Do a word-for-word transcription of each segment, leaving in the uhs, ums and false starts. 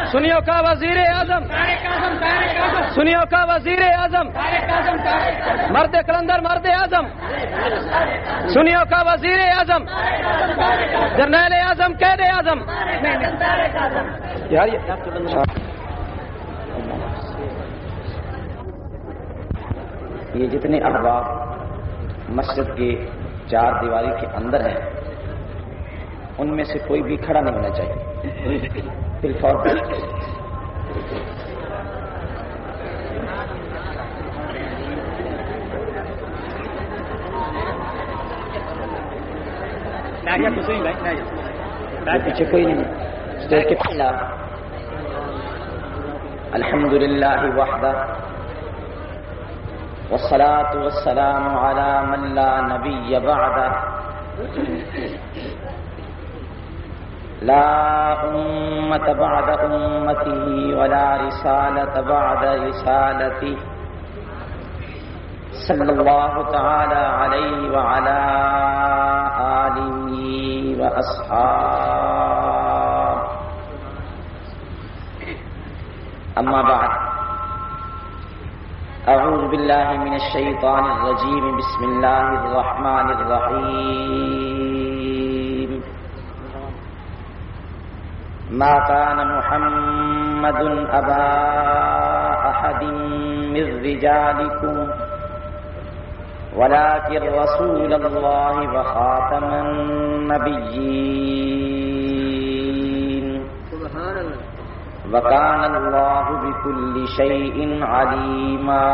سنیوں کا وزیر اعظم، سنیوں کا وزیر اعظم، مرد کلندر مرد اعظم، سنیوں کا وزیر اعظم، جرنیل اعظم قید اعظم. یہ جتنے احباب مسجد کے چار دیواری کے اندر ہیں ان میں سے کوئی بھی کھڑا نہیں ہونا چاہیے. بالفور پیچھے کوئی نہیں. اسٹیج کے پہلا الحمد للہ وحدہ والصلاة والسلام على من لا نبي بعده لا أمة بعد أمته ولا رسالة بعد رسالته صلى الله تعالى عليه وعلى آله وأصحابه. أما بعد، اعوذ باللہ من الشیطان الرجیم، بسم اللہ الرحمن الرحیم. ما كان محمد ابا احد من رجالکم ولكن رسول اللہ وخاتم النبیین وَكَانَ اللَّهُ بِكُلِّ شَيْءٍ عَلِيمًا.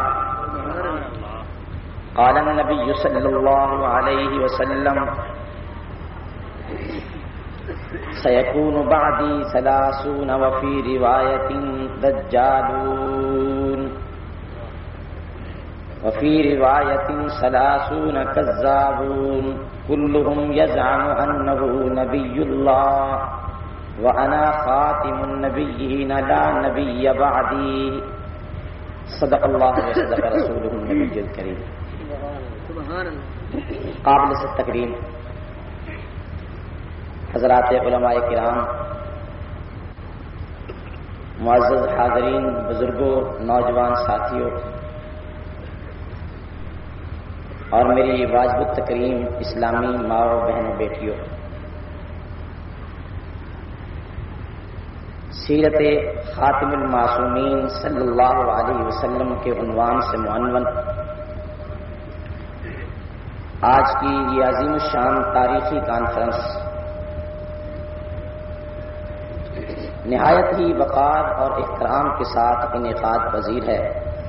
قال النبي صلى الله عليه وسلم سيكون بعدي ثلاثون وفي رواية دجالون وفي رواية ثلاثون كذابون كلهم يزعم أنه نبي الله وَأَنَا خَاتِمُ النَّبِيِّينَ لَا نَبِيَّ بَعْدِي. صدق اللہ وصدق رسولہ النبی الکریم. قابل سے تکریم حضرات علماء کرام، معزز حاضرین، بزرگوں، نوجوان ساتھیوں اور میری واجب التکریم اسلامی ماں و بہنوں بیٹیوں، سیرت خاتم المعصومین صلی اللہ علیہ وسلم کے عنوان سے معنون آج کی یہ عظیم الشان تاریخی کانفرنس نہایت ہی وقار اور احترام کے ساتھ انعقاد پذیر ہے.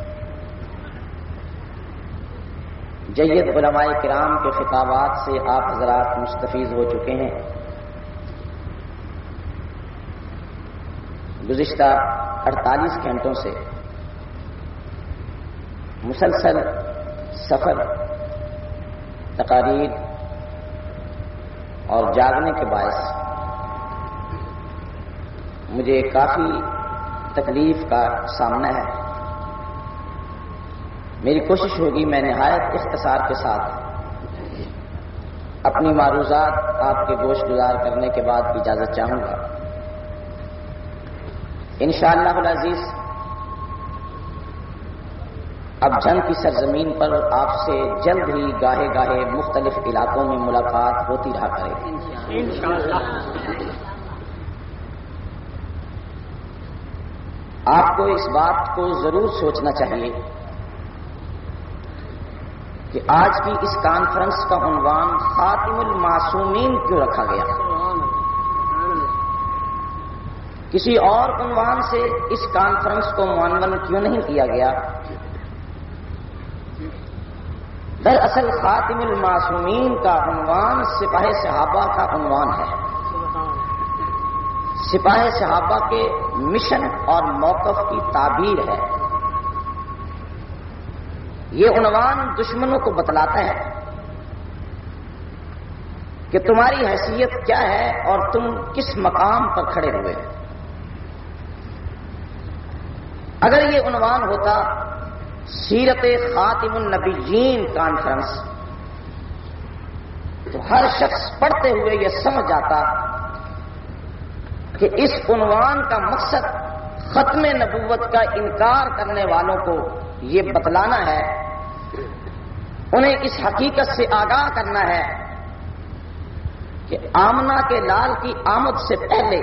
جید علماء کرام کے خطابات سے آپ حضرات مستفیض ہو چکے ہیں. گزشتہ اڑتالیس گھنٹوں سے مسلسل سفر، تقاریر اور جاگنے کے باعث مجھے کافی تکلیف کا سامنا ہے. میری کوشش ہوگی میں نہایت اختصار کے ساتھ اپنی معروضات آپ کے گوش گزار کرنے کے بعد اجازت چاہوں گا. انشاءاللہ العزیز اب جنگ کی سرزمین پر آپ سے جلد ہی گاہے گاہے مختلف علاقوں میں ملاقات ہوتی رہا کرے گی انشاءاللہ. آپ کو اس بات کو ضرور سوچنا چاہیے کہ آج کی اس کانفرنس کا عنوان خاتم المعصومین کیوں رکھا گیا. کسی اور عنوان سے اس کانفرنس کو معنون کیوں نہیں کیا گیا؟ دراصل خاتم المعصومین کا عنوان سپاہ صحابہ کا عنوان ہے. سپاہ صحابہ کے مشن اور موقف کی تعبیر ہے. یہ عنوان دشمنوں کو بتلاتا ہے کہ تمہاری حیثیت کیا ہے اور تم کس مقام پر کھڑے ہوئے. اگر یہ عنوان ہوتا سیرت خاتم النبیین کانفرنس تو ہر شخص پڑھتے ہوئے یہ سمجھ جاتا کہ اس عنوان کا مقصد ختم نبوت کا انکار کرنے والوں کو یہ بتلانا ہے، انہیں اس حقیقت سے آگاہ کرنا ہے کہ آمنہ کے لال کی آمد سے پہلے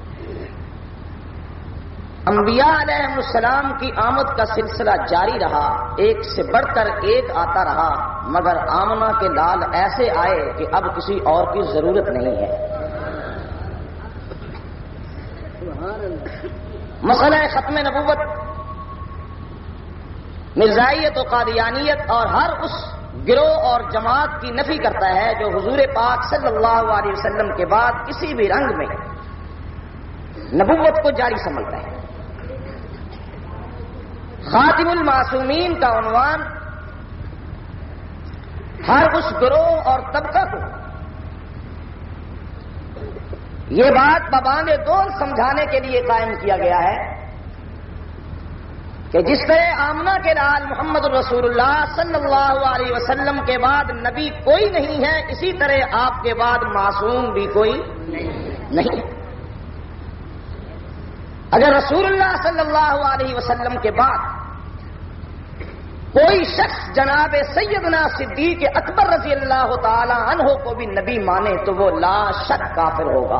انبیاء علیہ السلام کی آمد کا سلسلہ جاری رہا، ایک سے بڑھ کر ایک آتا رہا، مگر آمنہ کے لال ایسے آئے کہ اب کسی اور کی ضرورت نہیں ہے۔ مسئلہ ختم نبوت مرزائیت و قادیانیت اور ہر اس گروہ اور جماعت کی نفی کرتا ہے جو حضور پاک صلی اللہ علیہ وسلم کے بعد کسی بھی رنگ میں نبوت کو جاری سمجھتا ہے۔ خاتم المعصومین کا عنوان ہر اس گروہ اور طبقہ کو یہ بات بباند دول سمجھانے کے لیے قائم کیا گیا ہے کہ جس طرح آمنہ کے لال محمد رسول اللہ صلی اللہ علیہ وسلم کے بعد نبی کوئی نہیں ہے، اسی طرح آپ کے بعد معصوم بھی کوئی نہیں ہے۔ اگر رسول اللہ صلی اللہ علیہ وسلم کے بعد کوئی شخص جناب سیدنا صدیق اکبر رضی اللہ تعالی عنہ کو بھی نبی مانے تو وہ لا شک کافر ہوگا۔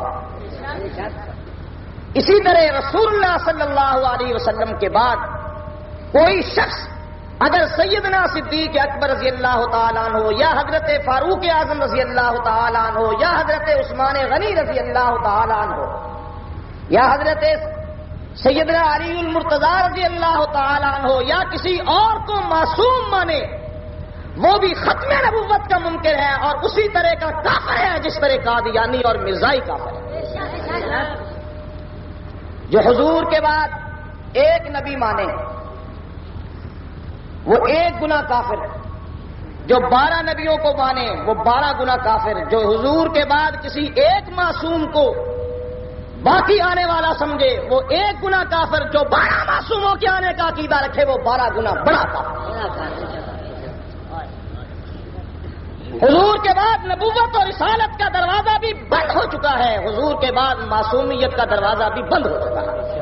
اسی طرح رسول اللہ صلی اللہ علیہ وسلم کے بعد کوئی شخص اگر سیدنا صدیق اکبر رضی اللہ تعالیٰ عنہ یا حضرت فاروق اعظم رضی اللہ تعالیٰ عنہ یا حضرت عثمان غنی رضی اللہ تعالیٰ عنہ یا حضرت سیدنا علی المرتضی رضی اللہ تعالیٰ عنہ یا کسی اور کو معصوم مانے وہ بھی ختم نبوت کا منکر ہے اور اسی طرح کا کافر ہے جس طرح قادیانی اور مرزائی کافر ہے۔ جو حضور کے بعد ایک نبی مانے وہ ایک گنا کافر ہے، جو بارہ نبیوں کو مانے وہ بارہ گنا کافر، جو حضور کے بعد کسی ایک معصوم کو باقی آنے والا سمجھے وہ ایک گنا کافر، جو بارہ معصوموں کے آنے کا عقیدہ رکھے وہ بارہ گنا بڑا کافر۔ حضور کے بعد نبوت اور رسالت کا دروازہ بھی بند ہو چکا ہے، حضور کے بعد معصومیت کا دروازہ بھی بند ہو چکا ہے۔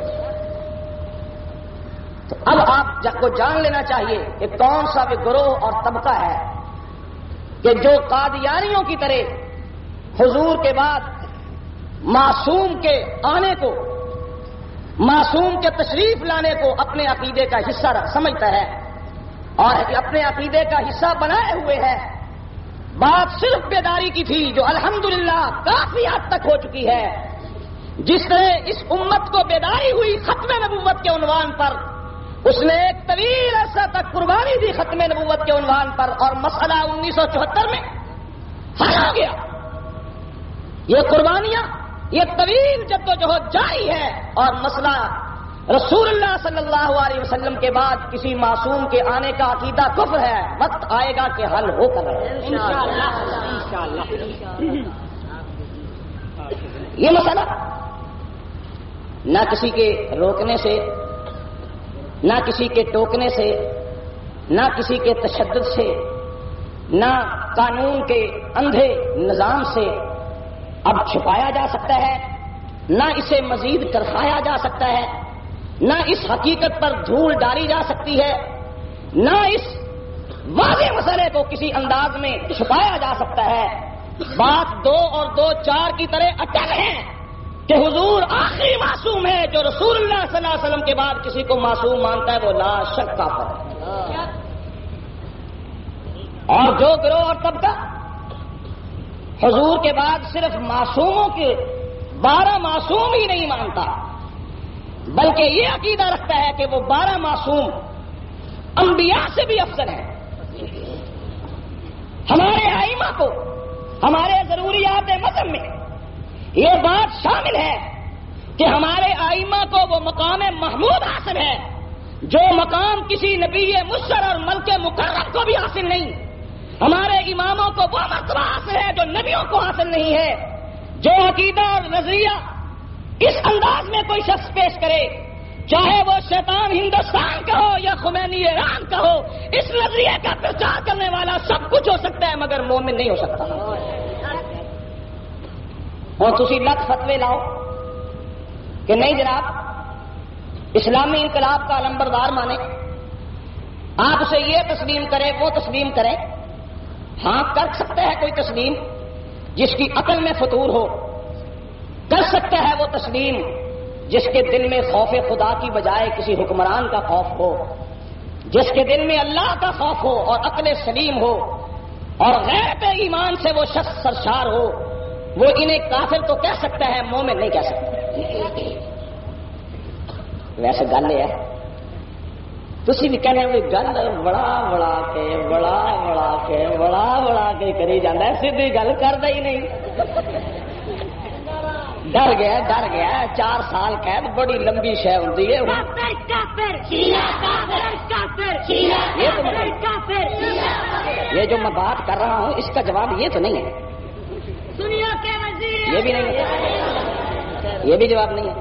تو اب آپ کو جان لینا چاہیے کہ کون سا بھی گروہ اور طبقہ ہے کہ جو قادیانیوں کی طرح حضور کے بعد معصوم کے آنے کو، معصوم کے تشریف لانے کو اپنے عقیدے کا حصہ سمجھتا ہے اور اپنے عقیدے کا حصہ بنائے ہوئے ہے۔ بات صرف بیداری کی تھی جو الحمدللہ کافی حد تک ہو چکی ہے۔ جس طرح اس امت کو بیداری ہوئی ختم نبوت کے عنوان پر، اس نے ایک طویل عرصہ تک قربانی دی ختم نبوت کے عنوان پر اور مسئلہ انیس سو چوہتر میں حل ہو گیا۔ یہ قربانیاں، یہ طویل جدوجہد جاری ہے اور مسئلہ رسول اللہ صلی اللہ علیہ وسلم کے بعد کسی معصوم کے آنے کا عقیدہ کفر ہے، وقت آئے گا کہ حل ہو کر یہ مسئلہ نہ کسی کے روکنے سے، نہ کسی کے ٹوکنے سے، نہ کسی کے تشدد سے، نہ قانون کے اندھے نظام سے اب چھپایا جا سکتا ہے، نہ اسے مزید ترخایا جا سکتا ہے، نہ اس حقیقت پر دھول ڈالی جا سکتی ہے، نہ اس واضح مسئلے کو کسی انداز میں چھپایا جا سکتا ہے۔ بات دو اور دو چار کی طرح اٹل ہے کہ حضور آخری معصوم ہے، جو رسول اللہ صلی اللہ علیہ وسلم کے بعد کسی کو معصوم مانتا ہے وہ لا شک کافر ہے۔ اور جو گروہ اور طبقہ حضور کے بعد صرف معصوموں کے بارہ معصوم ہی نہیں مانتا بلکہ یہ عقیدہ رکھتا ہے کہ وہ بارہ معصوم انبیاء سے بھی افضل ہیں۔ ہمارے ائمہ کو ہمارے ضروریات مذہب میں یہ بات شامل ہے کہ ہمارے ائمہ کو وہ مقام محمود حاصل ہے جو مقام کسی نبی مرسل اور ملک مکرم کو بھی حاصل نہیں۔ ہمارے اماموں کو وہ مرتبہ حاصل ہے جو نبیوں کو حاصل نہیں ہے۔ جو عقیدہ اور نظریہ اس انداز میں کوئی شخص پیش کرے، چاہے وہ شیطان ہندوستان کا ہو یا خمینی ایران کا ہو، اس نظریے کا پرچار کرنے والا سب کچھ ہو سکتا ہے مگر مومن نہیں ہو سکتا۔ اور تسی لکھ فتوے لاؤ، کہ نہیں جناب اسلامی انقلاب کا علمبردار مانے، آپ اسے یہ تسلیم کریں وہ تسلیم کریں. ہاں کر سکتا ہے کوئی تسلیم جس کی عقل میں فطور ہو، کر سکتا ہے وہ تسلیم جس کے دل میں خوف خدا کی بجائے کسی حکمران کا خوف ہو، جس کے دل میں اللہ کا خوف ہو اور عقل سلیم ہو اور غیرت ایمان سے وہ شخص سرشار ہو. وہ انہیں کافر تو کہہ سکتا ہے، مومن نہیں کہہ سکتا. ویسے گل یہ ہے تسی بھی کہنے ہوئی گل بڑا بڑا کے بڑا بڑا کے بڑا بڑا کے کری جانا ہے، سیدھی گل کرتا ہی نہیں. ڈر گیا ڈر گیا چار سال قید بڑی لمبی شے ہوتی ہے. یہ تو یہ جو میں بات کر رہا ہوں اس کا جواب یہ تو نہیں ہے، یہ بھی نہیں ہے، یہ بھی جواب نہیں ہے.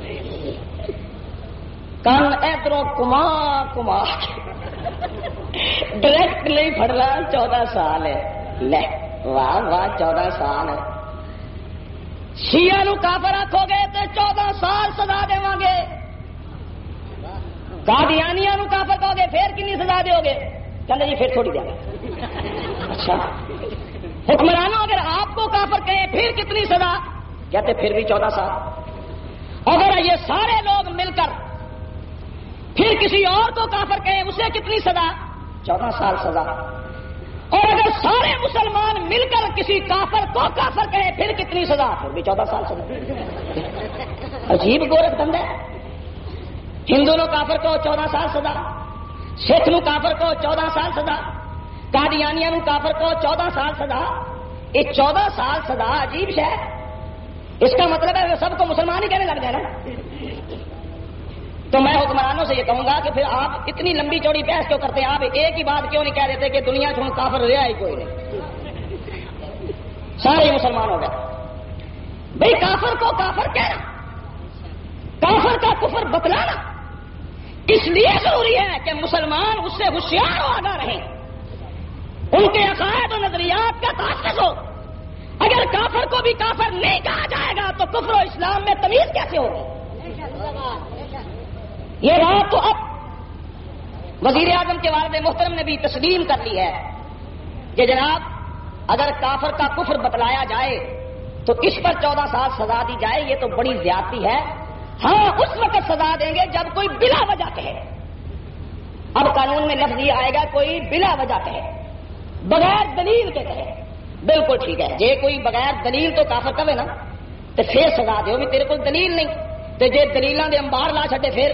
کان ادھروں کما کما ڈائریکٹ نہیں پڑنا. چودہ سال ہے لے واہ واہ چودہ سال ہے. شیعہ نو کافر آکھو گے تو چودہ سال سزا دے گے، قادیانیاں نو کافر کہو گے پھر کنی سزا دو گے؟ کہتے جی پھر تھوڑی دیں گے. اچھا حکمرانوں اگر آپ کو کافر کہیں پھر کتنی سزا؟ کہتے پھر بھی چودہ سال. اگر یہ سارے لوگ مل کر پھر کسی اور کو کافر کہیں اسے کتنی سزا؟ چودہ سال سزا. اور اگر سارے مسلمان مل کر کسی کافر کو کافر کہیں پھر کتنی سزا؟ پھر بھی چودہ سال سزا. عجیب گورکھ دھند ہے. ہندو نو کافر کو چودہ سال سزا، سکھ نو کافر کو چودہ سال سزا، قادیانیاں نو کافر کو چودہ سال سزا. یہ چودہ سال سزا عجیب ہے. اس کا مطلب ہے سب کو مسلمان ہی کہنے لگ جائے نا. تو میں حکمرانوں سے یہ کہوں گا کہ پھر آپ اتنی لمبی چوڑی بحث کیوں کرتے ہیں؟ آپ ایک ہی بات کیوں نہیں کہہ دیتے کہ دنیا چھوڑ کافر رہا ہی کوئی نہیں، سارے مسلمان ہو گئے. بھئی کافر کو کافر کہنا، کافر کا کفر بتلانا اس لیے ضروری ہے کہ مسلمان اس سے ہوشیار و آگاہ رہیں، ان کے عقائد و نظریات کا تحفظ ہو. اگر کافر کو بھی کافر نہیں کہا جائے گا تو کفر و اسلام میں تمیز کیسے ہوگی؟ یہ بات تو اب وزیر اعظم کے والد محترم نے بھی تسلیم کر لی ہے کہ جناب اگر کافر کا کفر بتلایا جائے تو اس پر چودہ سال سزا دی جائے. یہ تو بڑی زیادتی ہے. ہاں اس وقت سزا دیں گے جب کوئی بلا وجہ کہے. اب قانون میں لفظ یہ آئے گا کوئی بلا وجہ کہے، بغیر دلیل کے کہے. بالکل ٹھیک ہے، جے کوئی بغیر دلیل تو کافر کہے نا تو پھر سزا دیو بھی تیرے کو دلیل نہیں. تو جے دلیلاں دے انبار لا چھڈے پھر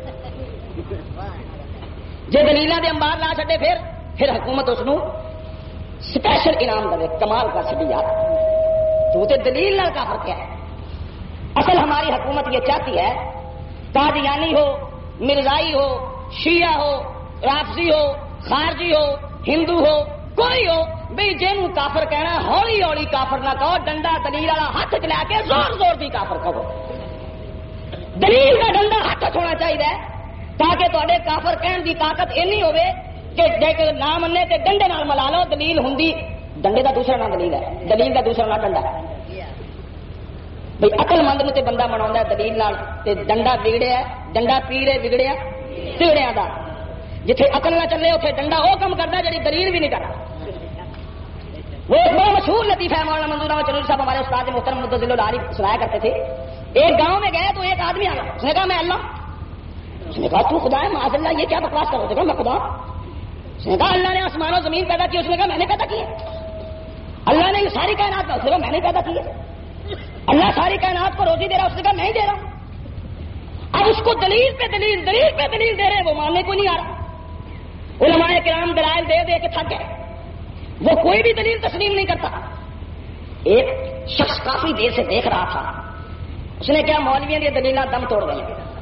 جے دلیلاں دے انبار لا چھڈے پھر پھر حکومت اس نو سپیشل انعام دے. کمال کا چھڈی یار تو تے دلیل نال کافر کیا ہے. اصل ہماری حکومت یہ چاہتی ہے قادیانی ہو، مرزائی ہو، شیعہ ہو، رافضی ہو، خارجی ہو، ہندو ہو، کوئی ہو بھئی جنوں کافر کہنا ہولی ہولی کافر نہ کہو، ڈنڈا دلیل والا ہاتھ چ لے کے زور زور دی کافر کہو. دلیل کا ڈنڈا ہاتھ ہونا چاہیے تاکہ تھوڑے کافر کہن دی طاقت اینی ہوے کہ جے کوئی نہ منے تے ڈنڈے نال ملا لو. دلیل ہوندی ڈنڈے دا دوسرا نام دلیل ہے، دلیل دا دوسرا نام ڈنڈا ہے. بھئی عقل مند نو تے بندہ مناوندا ہے دلیل نال تے ڈنڈا بگڑیا ڈنڈا پیڑے بگڑیا تیڑیاں دا. جتھے عقل نہ چلے اوتھے ڈنڈا او کم کردا جڑی دلیل بھی نہیں کردا. وہ ایک بڑا مشہور لطیفہ ہے مولانا منظور احمد چلوری صاحب ہمارے استاد محترم مدذل العالی سنایا کرتے تھے. ایک گاؤں میں گئے تو ایک آدمی آیا، اس نے کہا میں اللہ. اس نے کہا تو خدا ہے؟ معاذ اللہ یہ کیا بکواس کر رہے تھے؟ میں خدا. اس نے کہا اللہ نے آسمان و زمین پیدا کی. اس نے کہا میں نے پیدا کی. اللہ نے یہ ساری کائنات کا. اس نے کہا میں نے پیدا کی. اللہ ساری کائنات کو روزی دے رہا. اس نے کہا میں ہی دے رہا ہوں. اب اس کو دلیل پہ دلیل دلیل پہ دلیل دے رہے ہیں، وہ ماننے کو نہیں آ رہا. علماء کرام دلائل دے دے کے تھک گئے، وہ کوئی بھی دلیل تسلیم نہیں کرتا. ایک شخص کافی دیر سے دیکھ رہا تھا. اس نے کیا مولویوں کی دلیل دم توڑ گئی.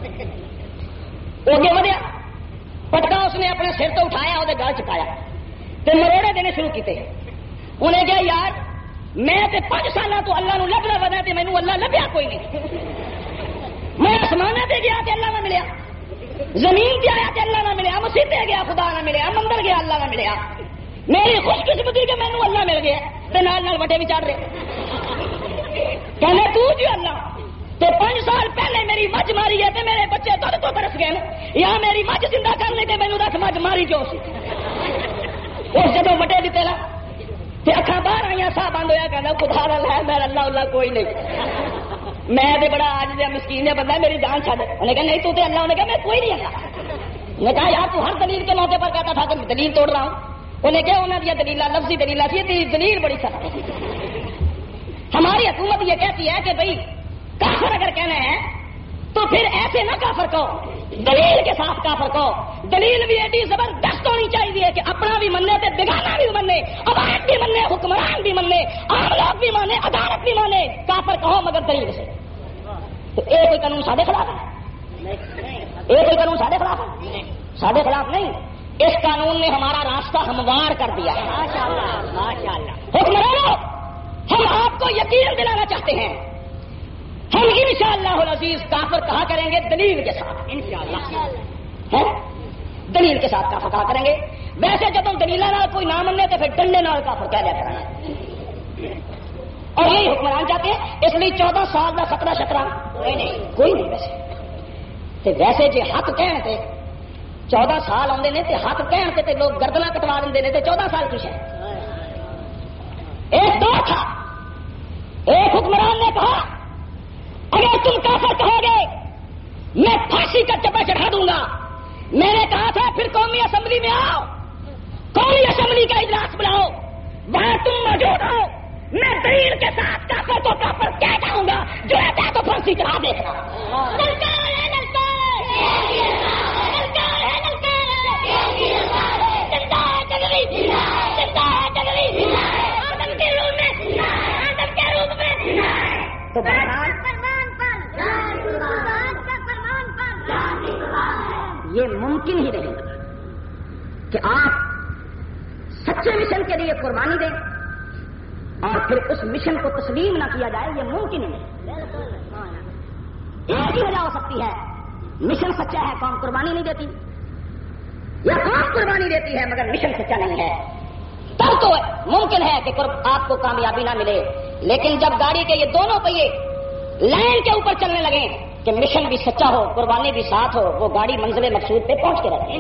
اگے ودیا پٹکا اس نے اپنے سر تو اٹھایا وہ گل چکایا تے مروڑے دینے شروع کیتے. انہیں کہا یار میں تے پانچ سال تو اللہ نو لبنا ودا تے مینوں اللہ لبیا کوئی نہیں. میں آسمان تے گیا تے اللہ نہ ملیا، زمین تے آیا تے اللہ نہ ملیا، مسجد تے گیا خدا نہ ملیا، مندر گیا اللہ نہ ملیا. میری خوش قسمتی کہ مینوں اللہ مل گیا تے نال نال وڈے بھی چڑھ رہے. کہنے تو جی اللہ تے پانچ سال پہلے میری مجھ ماری ہے تے میرے بچے دودھ تو برس گئے یا میری مجھ زندہ کرنے کے مینوں دس مجھ ماری جو سی اس جدو وٹے دیتے لا تے اکھاں باہر آئیاں سا بند ہویا کہنا خدا اللہ ہے میرا اللہ اللہ کوئی نہیں میں تے بڑا آج دیا مسکین ہے بندہ میری جان چھڈ انہوں نے کہا نہیں تو تے اللہ نے کہا میں کوئی نہیں آیا نے کہا یار تو ہر دلیل کے موقع پر کہتا تھا کہ دلیل توڑ رہا ہوں انہیں کہا انہوں نے دلیل لفظی دلیل تھی تیری دلیل بڑی سخت ہے ہماری حکومت یہ کہتی ہے کہ بھائی کافر اگر کہنا ہے تو پھر ایسے نہ کافر کہو دلیل کے ساتھ کافر کہو دلیل بھی ایڈی زبردست ہونی چاہیے کہ اپنا بھی مننے تے بگانا بھی منے عوام بھی منے حکمران بھی منے عام لوگ بھی مانے عدالت بھی مانے کافر کہو مگر دلیل سے تو یہ کوئی قانون سارے خلاف ہے یہ کوئی قانون سارے خلاف ہے سارے خلاف نہیں اس قانون نے ہمارا راستہ ہموار کر دیا ہے حکمرانوں ہم آپ کو یقین دلانا چاہتے ہیں ہم انشاءاللہ العزیز کافر کہا کریں گے دلیل کے ساتھ انشاءاللہ دلیل کے ساتھ کافر کہا کریں گے ویسے جب ہم دلیل نال کوئی نہ مننے تو پھر ڈنڈے نال کافر کہہ دیا کریں اور یہی حکمران چاہتے ہیں اس لیے چودہ سال کا خطرہ شطرہ کوئی نہیں کوئی نہیں ویسے تے ویسے جی حق کہن تے چودہ سال آتے ہیں تے حق کہن تے لوگ گردنا کٹوا دیں تے چودہ سال کی ہے ایک دور تھا ایک حکمران نے کہا اگر تم کافر کہو گے میں پھانسی کا چپا چڑھا دوں گا میں نے کہا تھا پھر قومی اسمبلی میں آؤ قومی اسمبلی کا اجلاس بلاؤ وہاں تم موجود ہو میں دلیل کے ساتھ کافر کو کافر کہہ جاؤں گا جو رہتا ہے تو پھانسی چڑھا دیکھنا تو بہرحال یہ ممکن ہی نہیں کہ آپ سچے مشن کے لیے قربانی دیں اور پھر اس مشن کو تسلیم نہ کیا جائے یہ ممکن ہی نہیں ایک ہی وجہ ہو سکتی ہے مشن سچا ہے قوم قربانی نہیں دیتی یا قوم قربانی دیتی ہے مگر مشن سچا نہیں ہے تب تو ممکن ہے کہ آپ کو کامیابی نہ ملے لیکن جب گاڑی کے یہ دونوں پہیے لائن کے اوپر چلنے لگے کہ مشن بھی سچا ہو قربانی بھی ساتھ ہو وہ گاڑی منزل مقصود پہ پہنچ کے رہے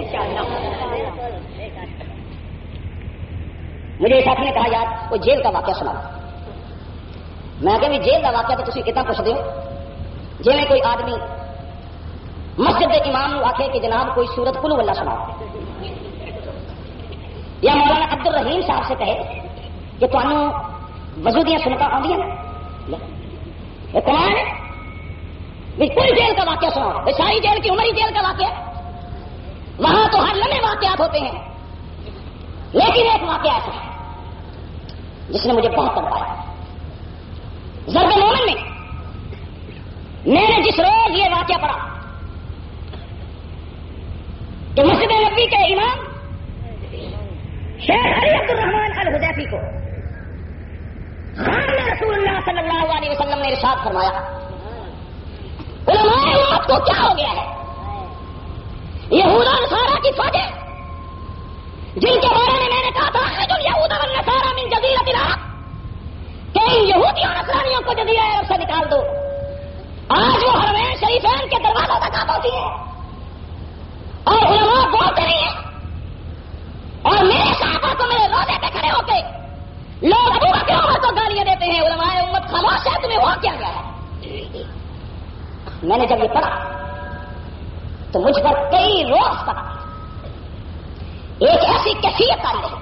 مجھے ساتھی نے کہا یار وہ جیل کا واقعہ سنا میں کہ جیل کا واقعہ تو تھی اتنا پوچھ دو جی میں کوئی آدمی مسجد کے امام آخے کہ جناب کوئی سورت کلو اللہ سنا یا مولانا عبد الرحیم صاحب سے کہے کہ تمہیں وضو دیا سنتا آدی کمان ہے کوئی جیل کا واقعہ سناؤ ساری جیل کی عمری جیل کا واقعہ وہاں تو ہر لمحے واقعات ہوتے ہیں لیکن ایک واقعہ ایسا ہے جس نے مجھے بہت تڑپایا ضرب مومن میں میں نے جس روز یہ واقعہ پڑھا کہ مسجد نبوی کے امام شیخ علی عبد الرحمان الحذیفی کو خادم رسول اللہ صلی اللہ علیہ وسلم نے ارشاد فرمایا علماء امت کو کیا ہو گیا ہے یہود و نصارہ کی فوجیں جن کے بارے میں میں نے کہا تھا اخرجوا اليهود والنصارى من جزيرة العرب کہ ان یہودیوں اور نصرانیوں کو جزیرہ عرب سے نکال دو آج وہ حرمین شریفین کے دروازوں تک آ پہنچی ہیں اور علماء بولتے نہیں ہیں اور میرے صحابہ کو میرے روزے پہ کھڑے ہو کے لوگ ابو بکر عمر کو گالیاں دیتے ہیں علماء امت خاموش ہے تمہیں وہ کیا گیا ہے میں نے جب یہ پڑھا تو مجھ پر کئی روز پڑا ایک ایسی کیفیت آئی ہے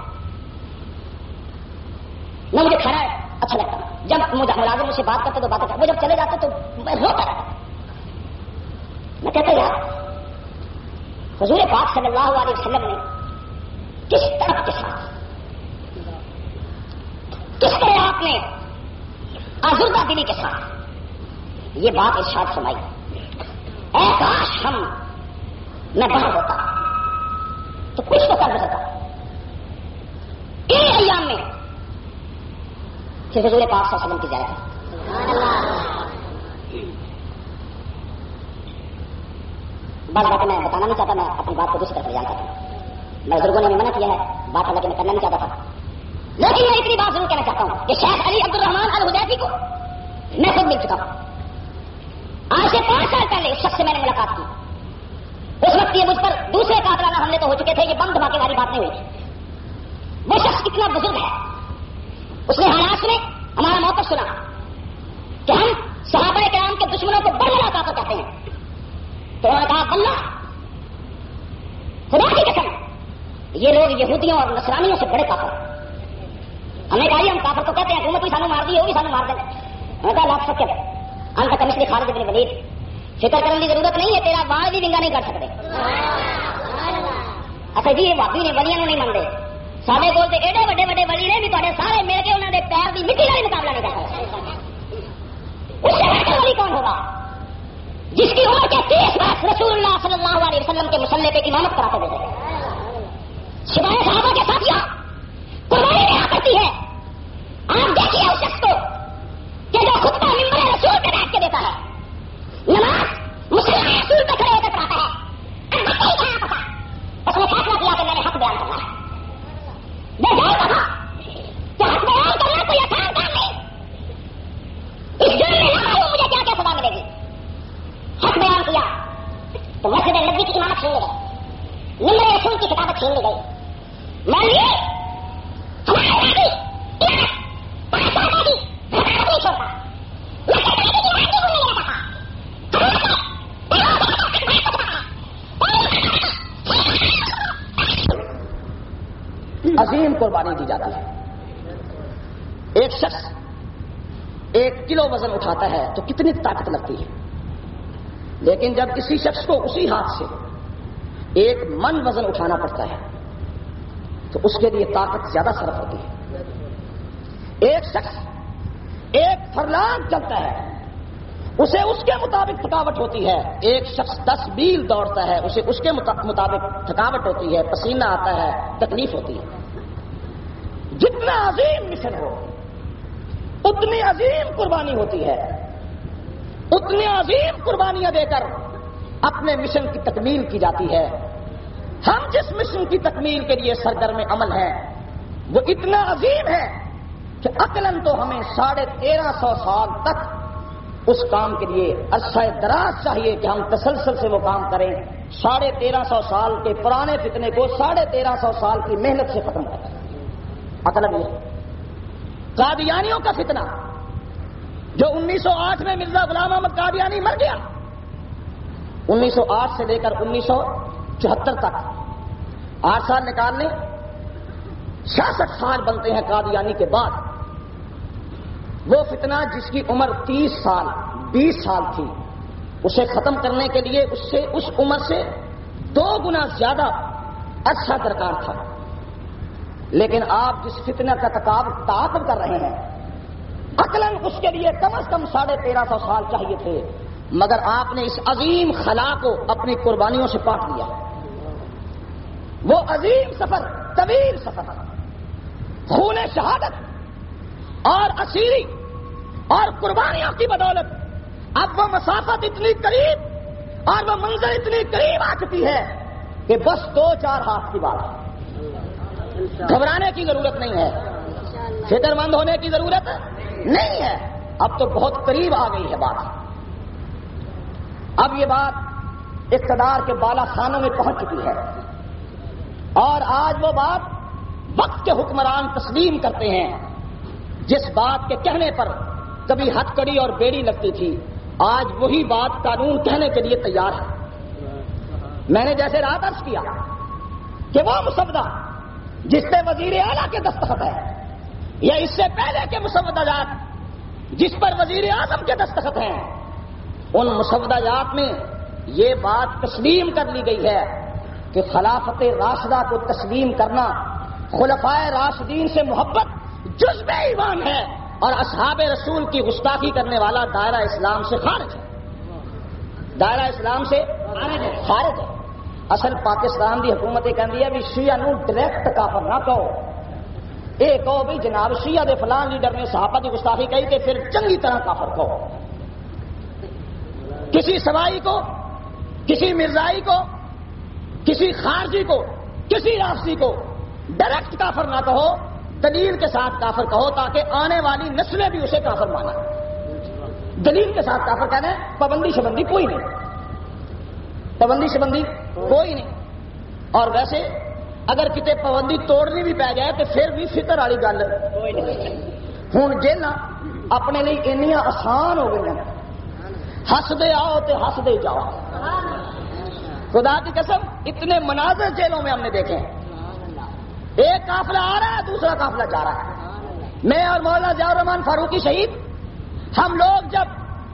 نہ مجھے کھانا اچھا لگتا جب مجھے ملازم مجھ سے بات کرتے تو باتیں کرتے وہ جب چلے جاتے تو میں روتا رہتا میں کہتا یار حضور پاک صلی اللہ علیہ وسلم نے کس طرح کے ساتھ کس طرح آپ نے آزردہ دلی کے ساتھ یہ بات ارشاد فرمائی اے کاش ہم نہ باہر ہوتا تو کچھ تو کر سکتا ان ایام میں صرف حضور پاک صلی اللہ علیہ وسلم کی زیارت ہے بعض باتیں میں بتانا نہیں چاہتا میں اپنی بات کو دوسری طرف لے جانا چاہتا ہوں میں بزرگوں نے منع کیا ہے بات حالانکہ میں کرنا نہیں چاہتا تھا لیکن میں اتنی بات ضرور کہنا چاہتا ہوں کہ شیخ علی عبد الرحمان الحذیفی کو میں خود مل چکا ہوں سے پانچ سال پہلے اس شخص سے میں نے ملاقات کی. اس وقت یہ مجھ پر دوسرے قاتلانہ حملے تو ہو چکے تھے, یہ بم دھماکے والی بات نہیں ہوئی. وہ شخص کتنا بزرگ ہے, اس نے حالات سنے, ہمارا موقف سنا کہ ہم صحابہ کرام کے دشمنوں کو بڑھ بڑا کافر کہتے ہیں. تو انہوں نے کہا اللہ خدا کی قسم یہ لوگ یہودیوں اور نصرانیوں سے بڑے کافر. ہم نے کہا ہم کافر کو کہتے ہیں, حکومت بھی سانو مار دی, وہ بھی سانو مار دیں. انہوں نے کہا لاکھ سکے ان کا کمشنی خالد بن ولید, فکر کرنے کی ضرورت نہیں ہے, تیرا وال بھی ونگا نہیں کر سکتے. اچھا جی یہ واپی نے ولیاں نہیں منگے, سارے بولتے ایڈے وڈے وڈے ولی نے بھی تے سارے مل کے انہوں نے پیر کی مٹی کا بھی مقابلہ نہیں کر سکتے. اس سے بہتر ولی کون ہوگا جس کی عمر کے تیس برس رسول اللہ صلی اللہ علیہ وسلم کے مسلح پہ امامت کراتے ہوئے سوائے صحابہ کے ساتھیاں قربانی کیا کرتی ہے. آپ دیکھیے اس شخص کو کہ جو خطبہ ممبر رسول پہ بیٹھ کے دیتا ہے, نماز مسلح رسول پہ کھڑے ہو کر پڑھاتا ہے, اس نے فیصلہ کیا کہ میں نے حق بیان کرنا ہے. میں جانتا تھا کہ حق بیان کرنا کوئی آسان کام نہیں. اس جرم میں نہ معلوم مجھے کیا کیا سزا ملے گی. حق بیان کیا تو مسجد نبی کی امامت چھین لی گئی, ممبر رسول کی کتابت چھین لی گئی. مان لیے ہمارے ارادی پانچ آبادی ہمارا نہیں چھوڑتا. عظیم قربانی دی جاتی ہے. ایک شخص ایک کلو وزن اٹھاتا ہے تو کتنی طاقت لگتی ہے, لیکن جب کسی شخص کو اسی ہاتھ سے ایک من وزن اٹھانا پڑتا ہے تو اس کے لیے طاقت زیادہ صرف ہوتی ہے. ایک شخص ایک فرلانگ چلتا ہے, اسے اس کے مطابق تھکاوٹ ہوتی ہے. ایک شخص دس میل دوڑتا ہے, اسے اس کے مطابق تھکاوٹ ہوتی ہے, پسینہ آتا ہے, تکلیف ہوتی ہے. جتنا عظیم مشن ہو اتنی عظیم قربانی ہوتی ہے. اتنی عظیم قربانیاں دے کر اپنے مشن کی تکمیل کی جاتی ہے. ہم جس مشن کی تکمیل کے لیے سرگرم عمل ہیں وہ اتنا عظیم ہے کہ عقلاً تو ہمیں ساڑھے تیرہ سو سال تک اس کام کے لیے عرصہ دراز چاہیے کہ ہم تسلسل سے وہ کام کریں. ساڑھے تیرہ سو سال کے پرانے فتنے کو ساڑھے تیرہ سو سال کی محنت سے ختم کریں. عقلاً یہ قادیانیوں کا فتنہ جو انیس سو آٹھ میں مرزا غلام احمد قادیانی مر گیا, انیس سو آٹھ سے لے کر انیس سو چوہتر تک آٹھ سال نکالنے چھیاسٹھ سال بنتے ہیں قادیانی کے بعد. وہ فتنہ جس کی عمر تیس سال بیس سال تھی, اسے ختم کرنے کے لیے اس سے اس عمر سے دو گنا زیادہ عرصہ درکار تھا. لیکن آپ جس فتنہ کا تعاقب کر رہے ہیں عقلاً اس کے لیے کم از کم ساڑھے تیرہ سو سال چاہیے تھے, مگر آپ نے اس عظیم خلا کو اپنی قربانیوں سے کاٹ دیا. وہ عظیم سفر, طویل سفر, خون شہادت اور اسیری اور قربانیوں کی بدولت اب وہ مسافت اتنی قریب اور وہ منظر اتنی قریب آ چکی ہے کہ بس دو چار ہاتھ کی بات ہے. گھبرانے کی ضرورت نہیں ہے, فکر مند ہونے کی ضرورت نہیں ہے. اب تو بہت قریب آ گئی ہے بات. اب یہ بات اقتدار کے بالا خانوں میں پہنچ چکی ہے اور آج وہ بات وقت کے حکمران تسلیم کرتے ہیں. جس بات کے کہنے پر کبھی ہتھ کڑی اور بیڑی لگتی تھی, آج وہی بات قانون کہنے کے لیے تیار ہے. میں نے جیسے رات عرض کیا کہ وہ مسودہ جس پہ وزیر اعلیٰ کے دستخط ہے یا اس سے پہلے کے مسودہ جات جس پر وزیر اعظم کے دستخط ہیں, ان مسودہ جات میں یہ بات تسلیم کر لی گئی ہے کہ خلافت راشدہ کو تسلیم کرنا خلفائے راشدین سے محبت جزو ایمان ہے اور اصحاب رسول کی گستاخی کرنے والا دائرہ اسلام سے خارج ہے. دائرہ اسلام سے خارج ہے. اصل پاکستان دی حکومت یہ کہندی ہے بھی شیعہ نو ڈائریکٹ کافر نہ کہو, اے کہو بھی جناب شیعہ دے فلان لیڈر نے صحابہ دی گستاخی کہی تے پھر چنگی طرح کافر کہو. کسی سوائی کو, کسی مرزائی کو, کسی خارجی کو, کسی رافضی کو ڈائریکٹ کافر نہ کہو, دلیل کے ساتھ کافر کہو تاکہ آنے والی نسلیں بھی اسے کافر مانا. دلیل کے ساتھ کافر کہنا ہے، پابندی شبندی کوئی نہیں، پابندی شبندی کوئی نہیں. اور ویسے اگر کتے پابندی توڑنی بھی پی جائے تو پھر بھی فکر والی گل ہوں جیل اپنے لیے اینیاں آسان ہو گئی ہیں، ہسدے آؤ تو ہسدے جاؤ. خدا کی قسم اتنے مناظر جیلوں میں ہم نے دیکھے ہیں. ایک قافلہ آ رہا ہے، دوسرا قافلہ جا رہا ہے. میں اور مولانا ضیاء الرحمان فاروقی شہید ہم لوگ جب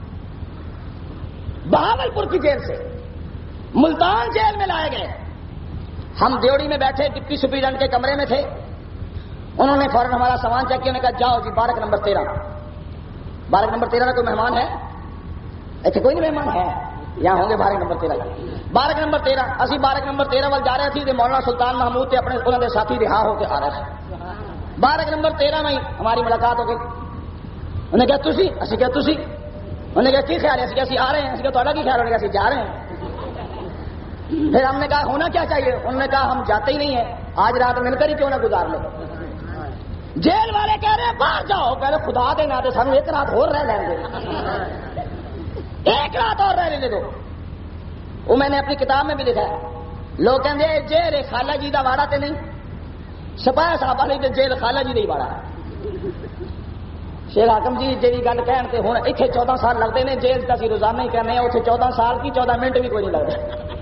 بہاولپور کی جیل سے ملتان جیل میں لائے گئے، ہم دیوڑی میں بیٹھے ڈپٹی سپرنٹینڈنٹ کے کمرے میں تھے. انہوں نے فوراً ہمارا سامان چیک کیا، نے کہا جاؤ جی بارک نمبر تیرہ. بارک نمبر تیرہ میں کوئی مہمان ہے؟ ایسے کوئی نہیں مہمان ہے، یہاں ہوں گے بارک نمبر تیرہ. بارک نمبر تیرہ اسی بارک نمبر تیرہ وال جا رہے تھے. مولانا سلطان محمود اپنے انہوں نے ساتھی رہا ہو کے آ رہے تھے. بارک نمبر تیرہ میں ہی ہماری ملاقات ہو گئی. انہیں کہا تسی اسی کہا تسی انہوں نے کہا کی خیال ہے؟ اسی کہا آ رہے ہیں. اسی کہا تھوڑا کی خیال ہے؟ اسی جا رہے ہیں. پھر ہم نے کہا ہونا کیا چاہیے؟ انہوں نے کہا ہم جاتے ہی نہیں ہیں، آج رات مل کر ہی کیوں نہ گزار لو. جیل والے کہہ رہے ہیں باہر جاؤ. کہہ رہے خدا دے ناتے سانو ایک رات اور رہ لیں گے، ایک رات اور رہ لینے دو. وہ میں نے اپنی کتاب میں بھی لکھا ہے. لوگ کہتے ہیں جیل خالہ جی کا واڑا تے نہیں، سپاہی صاحب والی جیل خالہ جی کا ہی واڑا. شیر حاکم جی جی گل کہتے ہوں اتنے چودہ سال لگتے ہیں جیل کا اسی روزانہ ہی کہنے ہیں، اتنے چودہ سال کی چودہ منٹ بھی کوئی نہیں لگتا.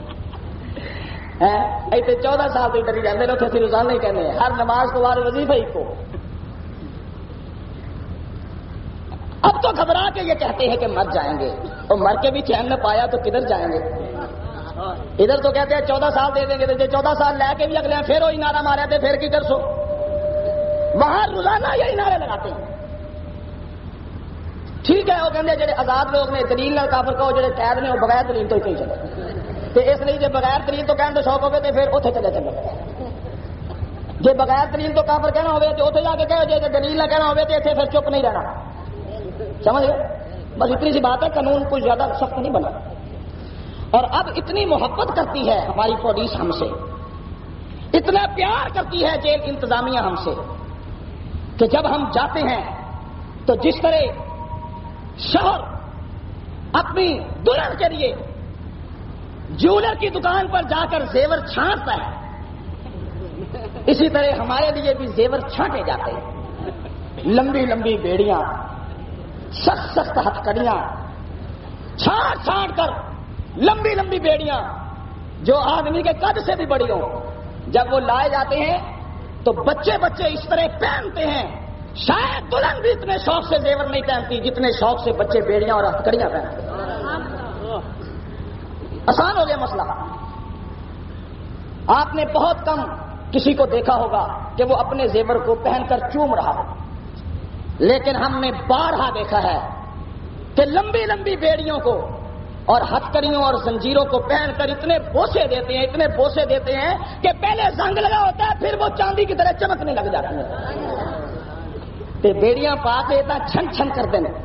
اتنے چودہ سال تو ڈری جاتے ہیں، اتنے اسی روزانہ ہی کہنے ہیں. ہر نماز کو بعد وظیفہ ہی کو. اب تو گھبرا کے یہ کہتے ہیں کہ مر جائیں گے، اور مر کے بھی چین نہ پایا تو کدھر جائیں گے. ادھر تو کہتے ہیں چودہ سال دے دیں گے، تو چودہ سال لے کے بھی اگلے پھر وہی نعرہ مارے تھے پھر کی کر سو. وہاں روزانہ یہی نعرے لگاتے ہیں. ٹھیک ہے وہ کہتے ہیں جڑے آزاد لوگ نے دلیل نال کافر کہو، جڑے قید نے وہ بغیر دلیل تو ہی کہیں چلے. تو اس لیے جب بغیر دلیل تو کہنے شوق ہوگے تو پھر اتنے چلے چلے. جی بغیر دلیل تو کافر کہنا ہوئے تو اتنے جا کے کہو، جی دلیل نہ کہنا ہوئے تو اتنے پھر چپ نہیں رہنا. سمجھ گئے؟ بس اتنی سی بات ہے، قانون کوئی زیادہ سخت نہیں بنا. اور اب اتنی محبت کرتی ہے ہماری پولیس ہم سے، اتنا پیار کرتی ہے جیل انتظامیہ ہم سے، کہ جب ہم جاتے ہیں تو جس طرح شوہر اپنی دلہن کے لیے جیولر کی دکان پر جا کر زیور چھانٹتا ہے، اسی طرح ہمارے لیے بھی زیور چھانٹے جاتے ہیں. لمبی لمبی بیڑیاں، سخت سخت ہتھکڑیاں، چھانٹ چھانٹ کر لمبی لمبی بیڑیاں جو آدمی کے قد سے بھی بڑی ہوں، جب وہ لائے جاتے ہیں تو بچے بچے اس طرح پہنتے ہیں. شاید دلہن بھی اتنے شوق سے زیور نہیں پہنتی جتنے شوق سے بچے بیڑیاں اور ہتھکڑیاں پہنتے ہیں. آسان ہو گیا مسئلہ. آپ نے بہت کم کسی کو دیکھا ہوگا کہ وہ اپنے زیور کو پہن کر چوم رہا ہو، لیکن ہم نے بارہا دیکھا ہے کہ لمبی لمبی بیڑیوں کو اور ہتھکڑیوں اور زنجیروں کو پہن کر اتنے بوسے دیتے ہیں، اتنے بوسے دیتے ہیں کہ پہلے زنگ لگا ہوتا ہے پھر وہ چاندی کی طرح چمکنے لگ جاتی ہیں. تے بیڑیاں پا کے اتنا چھن چھن کرتے ہیں.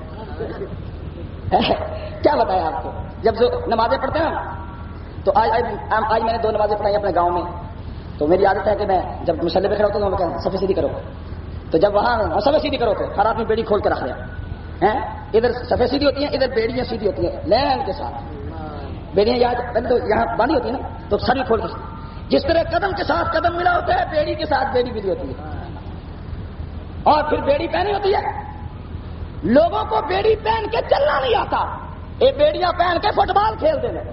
کیا بتایا آپ کو؟ جب جو نمازیں پڑھتے ہیں نا، تو آج آج میں نے دو نمازیں پڑھائی اپنے گاؤں میں. تو میری عادت ہے کہ میں جب مسلے پہ کھڑا ہوتا ہوں میں کہتا ہوں صفحے سیدھی کرو. تو جب وہاں صفحے سیدھی کرو تو ہر آدمی بیڑی کھول کے رکھ لیا. ادھر صفحے سیدھی ہوتی ہیں، ادھر بیڑیاں سیدھی ہوتی ہیں لین کے ساتھ. بیڑیاں یہاں تو یہاں باندھی ہوتی ہیں نا، تو سر کھول کے جس طرح قدم کے ساتھ قدم ملا ہوتا ہے بیڑی کے ساتھ بیڑی ملی ہوتی ہے. اور پھر بیڑی پہنی ہوتی ہے. لوگوں کو بیڑی پہن کے چلنا نہیں آتا، یہ بیڑیاں پہن کے فٹ بال کھیلتے ہیں.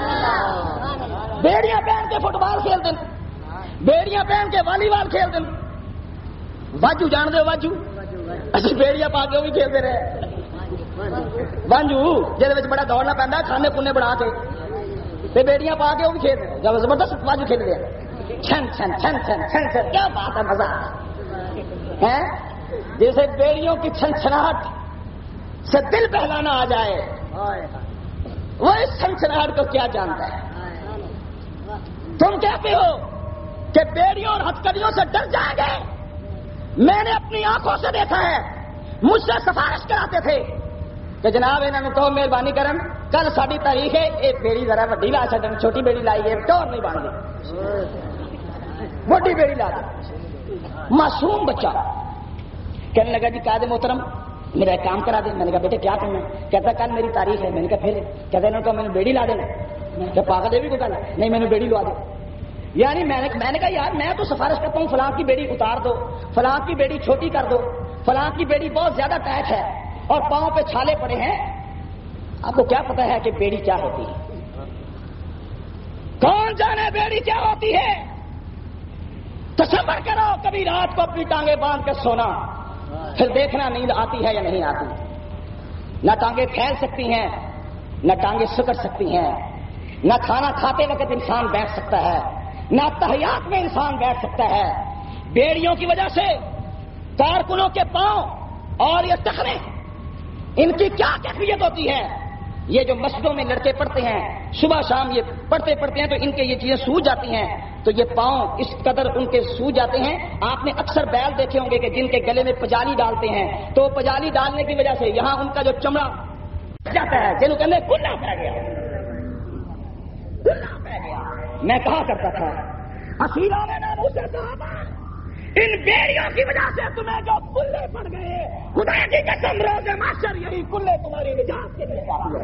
بیڑیاں پہن کے فٹ بال کھیلتے ہیں، بیڑیاں پہن کے والی بال کھیلتے ہیں. واجو جان دے واجو اچھی بیڑیاں پا کے وہ بھی کھیلتے رہے. وانجو جہد بڑا دوڑنا پہنتا کھانے کنے بنا کے بیڑیاں پا کے وہ بھی کھیلتے ہیں. جب زبردست واجو کھیلتے ہیں چھن چھن چھن چھن چھن چھن. کیا بات ہے، مزہ ہے. جیسے بیڑیوں کی چھن چھناہٹ سے دل بہلانا آ جائے، وہ اس چھن چھناہٹ کو کیا جانتا ہے. تم کہتے ہو کہ بیڑیوں اور ہتھکڑیوں سے ڈر جائیں گے. میں نے اپنی آنکھوں سے دیکھا ہے، مجھ سے سفارش کراتے تھے کہ جناب انہوں نے کہو مہربانی کرن کل ساری تاریخ ہے، ایک بیڑی ذرا وڈی لا چڑھ، چھوٹی بیڑی لائی ہے ٹور نہیں بن گئی، وڈی بیڑی لا دے. معصوم بچہ کہنے لگا جی قائد محترم میرا ایک کام کرا دے. میں نے کہا بیٹے کیا کرنا ہے؟ کہتا کل میری تاریخ ہے. میں نے کہا پھر کہتے ہیں تو میں نے بیڑی لا دینا. میں نے کہا پاگل ہے بھی کو کل نہیں میں نے بیڑی لوا دے. یعنی میں نے میں نے کہا یار میں تو سفارش کرتا ہوں فلاں کی بیڑی اتار دو, فلاں کی بیڑی چھوٹی کر دو, فلاں کی بیڑی بہت زیادہ ٹائٹ ہے اور پاؤں پہ چھالے پڑے ہیں. آپ کو کیا پتا ہے کہ بیڑی کیا ہوتی ہے؟ کون جانے بیڑی کیا ہوتی ہے؟ تصور کرو کبھی رات کو اپنی ٹانگیں باندھ کے سونا, پھر دیکھنا نیند آتی ہے یا نہیں آتی. نہ ٹانگیں پھیل سکتی ہیں, نہ ٹانگیں سکڑ سکتی ہیں, نہ کھانا کھاتے وقت انسان بیٹھ سکتا ہے, نہ تحیات میں انسان بیٹھ سکتا ہے. بیڑیوں کی وجہ سے کارکنوں کے پاؤں اور یہ ٹخنے, ان کی کیا کیفیت ہوتی ہے؟ یہ جو مسجدوں میں لڑکے پڑھتے ہیں صبح شام, یہ پڑھتے پڑھتے ہیں تو ان کے یہ چیزیں سوج جاتی ہیں, تو یہ پاؤں اس قدر ان کے سوج جاتے ہیں. آپ نے اکثر بیل دیکھے ہوں گے کہ جن کے گلے میں پجالی ڈالتے ہیں, تو پجالی ڈالنے کی وجہ سے یہاں ان کا جو چمڑا جاتا ہے جنہوں کہتے ہیں کلا پہ گیا, کلا پہ گیا. میں کہا کرتا تھا اسیروں نے نام اسے کہا ان بیڑیوں کی وجہ سے تمہیں جو کلے پڑ گئے, خدا کی قسم روز محشر یہی کلے تمہاری نجات کے لیے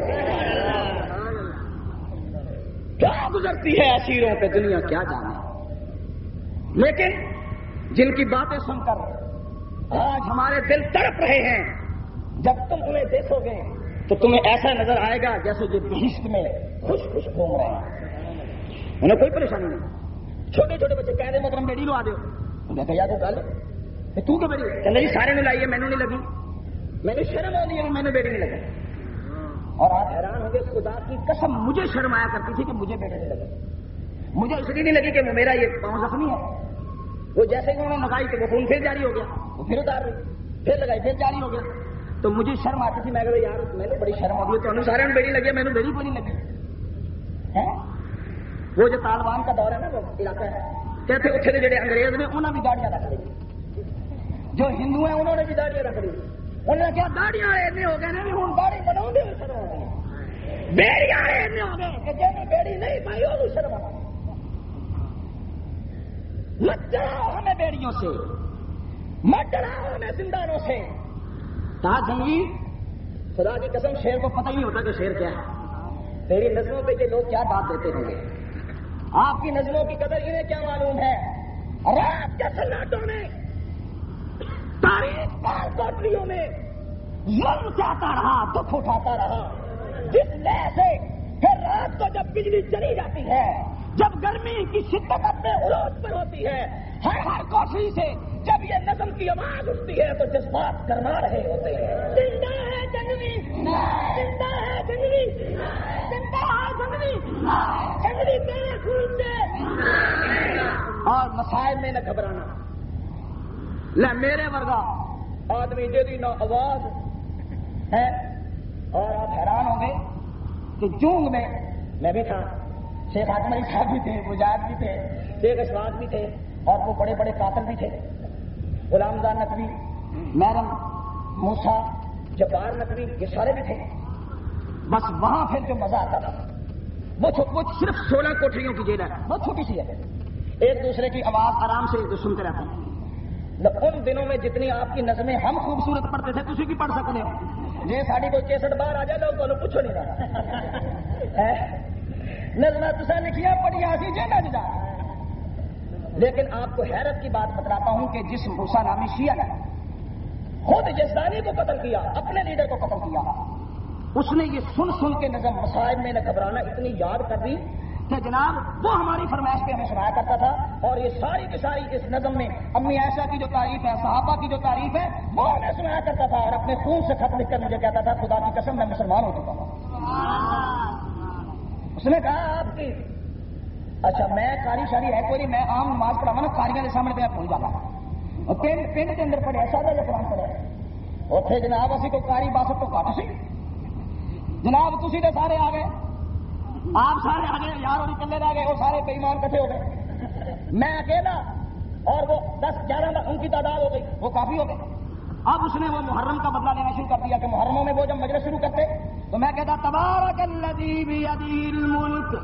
کیا گزرتی ہے اسیروں پہ دنیا کیا جانے. لیکن جن کی باتیں سن کر آج ہمارے دل تڑپ رہے ہیں, جب تم انہیں دیکھو گے تو تمہیں ایسا نظر آئے گا جیسے یہ بہشت میں خوش خوش گھوم رہے ہیں, انہیں کوئی پریشانی نہیں. چھوٹے چھوٹے بچے کہہ دے محترم بیڑی لو آ دو, یا تو گل تو کہ بیڑی کہ نہیں سارے نے لائیے مینو نہیں لگی, میں نے شرم آ ہے میں نے بیڑی نہیں لگی. اور آپ حیران ہوں گے خدا کی قسم مجھے شرم آیا کرتی تھی کہ مجھے بیڑی نہیں لگی. مجھے اس لیے نہیں لگی کہ میرا یہ پاؤں زخمی ہے. وہ جیسے ہی انہوں نے لگائی کہ وہ خون پھر جاری ہو گیا, وہ پھر اتار رہی, پھر لگائی پھر جاری ہو گیا. تو مجھے شرم آتی تھی. میں کہ یار میں نے بڑی شرم آ گئی, تو انہوں سارے بیڑی لگی, میں نے بیڑی کو نہیں لگی. وہ جو طالبان کا دور ہے نا, وہ علاقہ ہے, کہتے اتنے جڑے انگریز نے انہوں نے بھی داڑیاں رکھ لی, جو ہندو ہیں انہوں نے بھی داڑیاں رکھ لی. انہوں نے کیا داڑیاں ایسے ہو گئے نا ہوں داڑھی بنا شرم ہو گئی, بیڑیاں ایسے ہو گئے کہ جن بیڑی نہیں پائی وہ شرم آ گئی. مت ڈراؤ ہمیں بیڑیوں سے, مت ڈراؤ ہمیں زندانوں سے. تاج جنگی خدا کی قسم شیر کو پتہ ہی نہیں ہوتا کہ شیر کیا ہے. تیری نظروں پہ یہ لوگ کیا بات دیتے ہوں گے, آپ کی نظروں کی قدر انہیں کیا معلوم ہے. رات کے سناٹوں میں تاریخ پال کوٹریوں میں ظلم چاہتا رہا, دکھ اٹھاتا رہا, جس لئے سے پھر رات کو جب بجلی چلی جاتی ہے, جب گرمی کی شدت اپنے عروج پر ہوتی ہے, ہر ہر کوٹری سے جب یہ نظم کی آواز اٹھتی ہے تو جذبات گرما رہے ہوتے ہیں. زندہ ہے جنگلی, زندہ ہے جنگلی, زندہ ہے جنگلی, جنگلی تیرے خون سے. اور مسائل میں نہ گھبرانا. لے میرے ورگا آدمی جیدی نہ آواز ہے. اور آپ حیران ہوں گے کہ جونگ میں میں بھی تھا, شیخ حاتم علی صاحب بھی تھے, مجاہد بھی تھے, شیخ اشفاق بھی تھے, اور وہ بڑے بڑے قاتل بھی تھے, غلام زاں نقوی, محرم موسیٰ, جبار نقوی, یہ سارے بھی تھے. بس وہاں پھر جو مزہ آتا تھا وہ وہ صرف سولہ کوٹریوں کی جیل ہے, بہت چھوٹی سی ہے, ایک دوسرے کی آواز آرام سے سنتے رہتے ہیں. ان دنوں میں جتنی آپ کی نظمیں ہم خوبصورت پڑھتے تھے تھی بھی پڑھ سکتے ہو. جی ساری کوئی کیسٹ باہر آ جائے لوگ تو پوچھو نہیں رہا نظمیں تصا لکھیاں پڑھیا سی جے نہ جا. لیکن آپ کو حیرت کی بات بتلاتا ہوں کہ جس موسیٰ نامی شیعہ نے خود یزدانی کو قتل کیا, اپنے لیڈر کو قتل کیا, اس نے یہ سن سن کے نظم مصائب میں نہ گھبرانا اتنی یاد کر دی کہ جناب وہ ہماری فرمائش پہ ہمیں سنایا کرتا تھا. اور یہ ساری کی ساری اس نظم میں امی عائشہ کی جو تعریف ہے, صحابہ کی جو تعریف ہے, وہ ہمیں سنایا کرتا تھا. اور اپنے خون سے خط لکھ کر مجھے کہتا تھا خدا کی قسم میں مسلمان ہو چکا ہوں. اس نے کہا آپ کی اچھا میں کاری شاری ہے کوئی نہیں, میں عام نماز پڑھاوا نا کاریاں کے سامنے پہ پہنچ جاتا ہوں. پنڈ پنڈ کے اندر پڑھیا سادہ جو قرآن پڑھا, اتنے جناب اسی کو کاری باسط تو گھٹ سی جناب, تھی تو سارے آ گئے, آپ سارے آ گئے, یار اور کلے رہ گئے, وہ سارے بے ایمان کٹھے ہو گئے, میں اکیلا اور وہ دس گیارہ ان کی تعداد ہو گئی, وہ کافی ہو گئے. اب اس نے وہ محرم کا بدلہ لینا شروع کر دیا کہ محرموں میں وہ جب مجلس شروع کرتے تو میں کہتا تبارک الذی بیدہ الملک,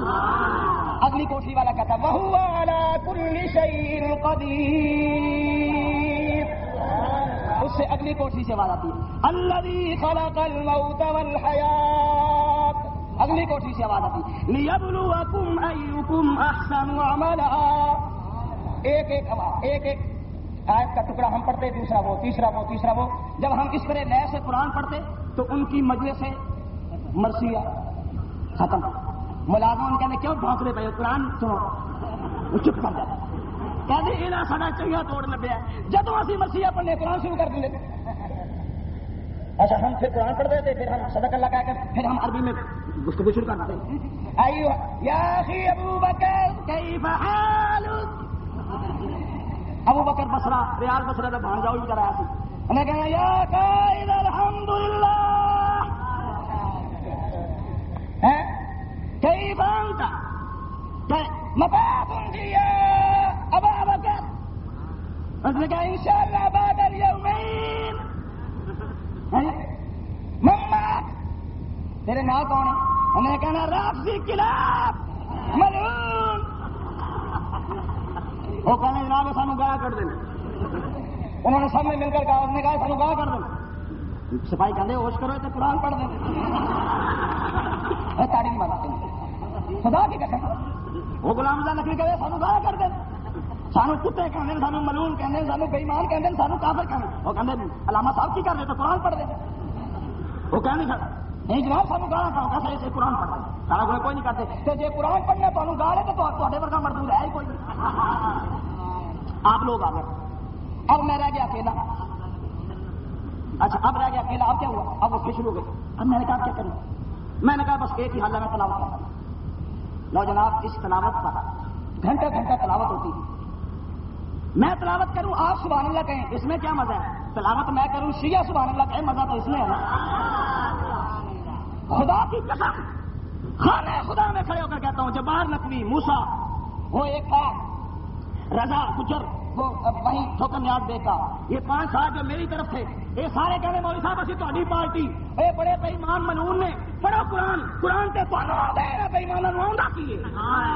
اگلی کوٹھی والا کہتا وہو علی کل شیء قدیر, اس سے اگلی کوٹھی سے آواز آتی ہے الذی خلق الموت والحیات. اگلی کوٹھی سے آواز آتی لیبلوکم ایکم احسن عملا. ایک ایک آواز ایک ایک آیت کا ٹکڑا ہم پڑھتے, دوسرا وہ, تیسرا وہ, تیسرا وہ. جب ہم اس طرح نئے سے قرآن پڑھتے تو ان کی مجلس مرثیہ ختم. ملازم کہتے کیوں بھونکتے پہ قرآن سنو, وہ چپ کر جاتا. کہتے یہاں سا چنگا توڑ لبیا جب اسی مرثیہ پڑھنے قرآن شروع کر دیں. اچھا ہم پھر قرآن پڑھتے تھے, پھر ہم صدق اللہ کہہ کر پھر ہم عربی میں گفتگو شروع کر دیتے. ایوہ یا اخی ابو بکر کیف حالک. ابو بکر بصرہ ریاض بصرہ کا بھان جاؤ بھی کرایا تھی. انہیں کہا یا قائد الحمدللہ کیف انت مطاف یا ابا بکر. اس نے کہا انشاءاللہ بعد الیومین مما تیرے نام کون ہے. انہیں کہنا رافضی کلاب ملعون. وہ کہنے جناب سانو گاہ کر دینا. انہوں نے سب نے مل کر کہا, اس نے کہا سانو گاہ کر دینا. سپاہی کہتے ہوش کرو تو قرآن پڑھ دینا. تاریخ بناتے ہیں خدا کی قسم. وہ غلام زادہ لکڑی کہتے سانو گاہ کر دینا. سانو کتے کہنے, سانو ملعون کہنے, سانو بے ایمان کہنے, سانو کافر کہنے. وہ کہتے علامہ صاحب کی کر دے تو قرآن پڑھ دے. وہ کہنے سر نہیں جناب سانو گاہ کہو کیسا ایسے قرآن پڑھ دے. سارا کوئی کوئی نہیں کرتے. تو جی قرآن پڑھنا تمہیں گاہ ہے تو تے ورگا مردود ہے ہی کوئی نہیں. آپ لوگ آ گئے. اب میں رہ گیا اکیلا. اچھا اب رہ گیا اکیلا. اب کیا ہوا, اب وہ پھر شروع ہو گئے. اب میں نے کہا کیا کروں. میں نے کہا بس ایک ہی حل ہے, میں تلاوت کرتا ہوں. لو جناب اس تلاوت پر گھنٹہ گھنٹہ تلاوت ہوتی تھی. میں تلاوت کروں آپ سبحان اللہ کہیں, اس میں کیا مزہ ہے. تلاوت میں کروں شیعہ سبحان اللہ کہیں, مزہ تو اس میں ہے نا. خدا کی قسم خانہ خدا میں کھڑے ہو کر کہتا ہوں, جبار نقوی, موسیٰ, وہ ایک تھا رضا گجر, وہ وہیں ٹھوکر نیاز بے کا, یہ پانچ سال جو میری طرف تھے, یہ سارے کہنے مولوی صاحب اسی تہاڈی پارٹی اے بڑے بے ایمان ملعون نے پڑھو قرآن, قرآن تے تھانوں آندا ہے بے ایماناں نوں آندا کی ہے.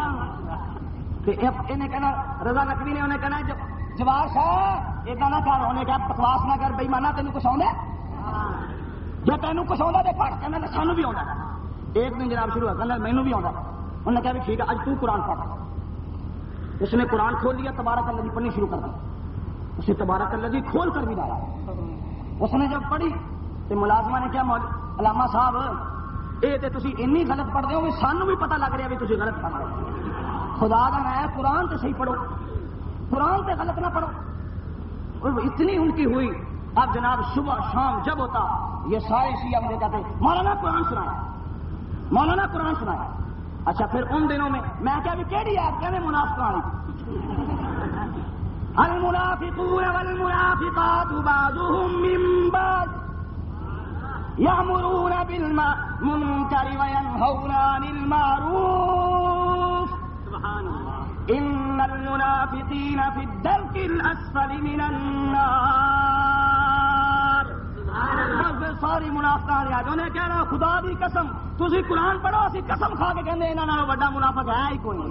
تے انہیں کہنا رضا نقوی نے انہیں کہنا جوار شاہ ادا نہ کر, انہیں کہا بکواس نہ کر بے ایماناں, تینوں کچھ آندا ہے. جے تینوں کچھ آندا تے پڑھ. کہنا سانوں بھی آندا. ایک دن جناب شروع ہوا, کہنا مینوں بھی آندا. انہوں نے کہا بھی ٹھیک ہے اج تو قرآن پڑھ. اس نے قرآن کھول لیا, تبارک الذی پڑھنی شروع کر دی. اسے تبارک الذی کھول کر بھی ڈالا. اس نے جب پڑھی تو ملازمہ نے کیا, علامہ صاحب یہ تو تھی اینی غلط پڑھتے ہو, سانوں بھی پتہ لگ رہا بھی تھی غلط پڑھ رہے ہو. خدا کا نام ہے قرآن تو صحیح پڑھو, قرآن سے غلط نہ پڑھو. اور اتنی ان کی ہوئی. اب جناب صبح شام جب ہوتا یہ سارے شیعہ مجھے کہتے مولانا قرآن سنایا, مولانا قرآن سنایا. اچھا پھر ان دنوں میں میں کیا بھی کہہ آپ کہنے منافقہ والی المنافقون والمنافقات بعضهم من بعض يأمرون بالمنكر وينهون عن المعروف إن المنافقين في الدرك الأسفل من النار. ساری منافقان یاد انہیں کہہ رہا خدا دی قسم تسی قرآن پڑھو, اسی قسم کھا کے کہندے انہاں نالوں بڑا منافق ہے ہی کوئی نہیں.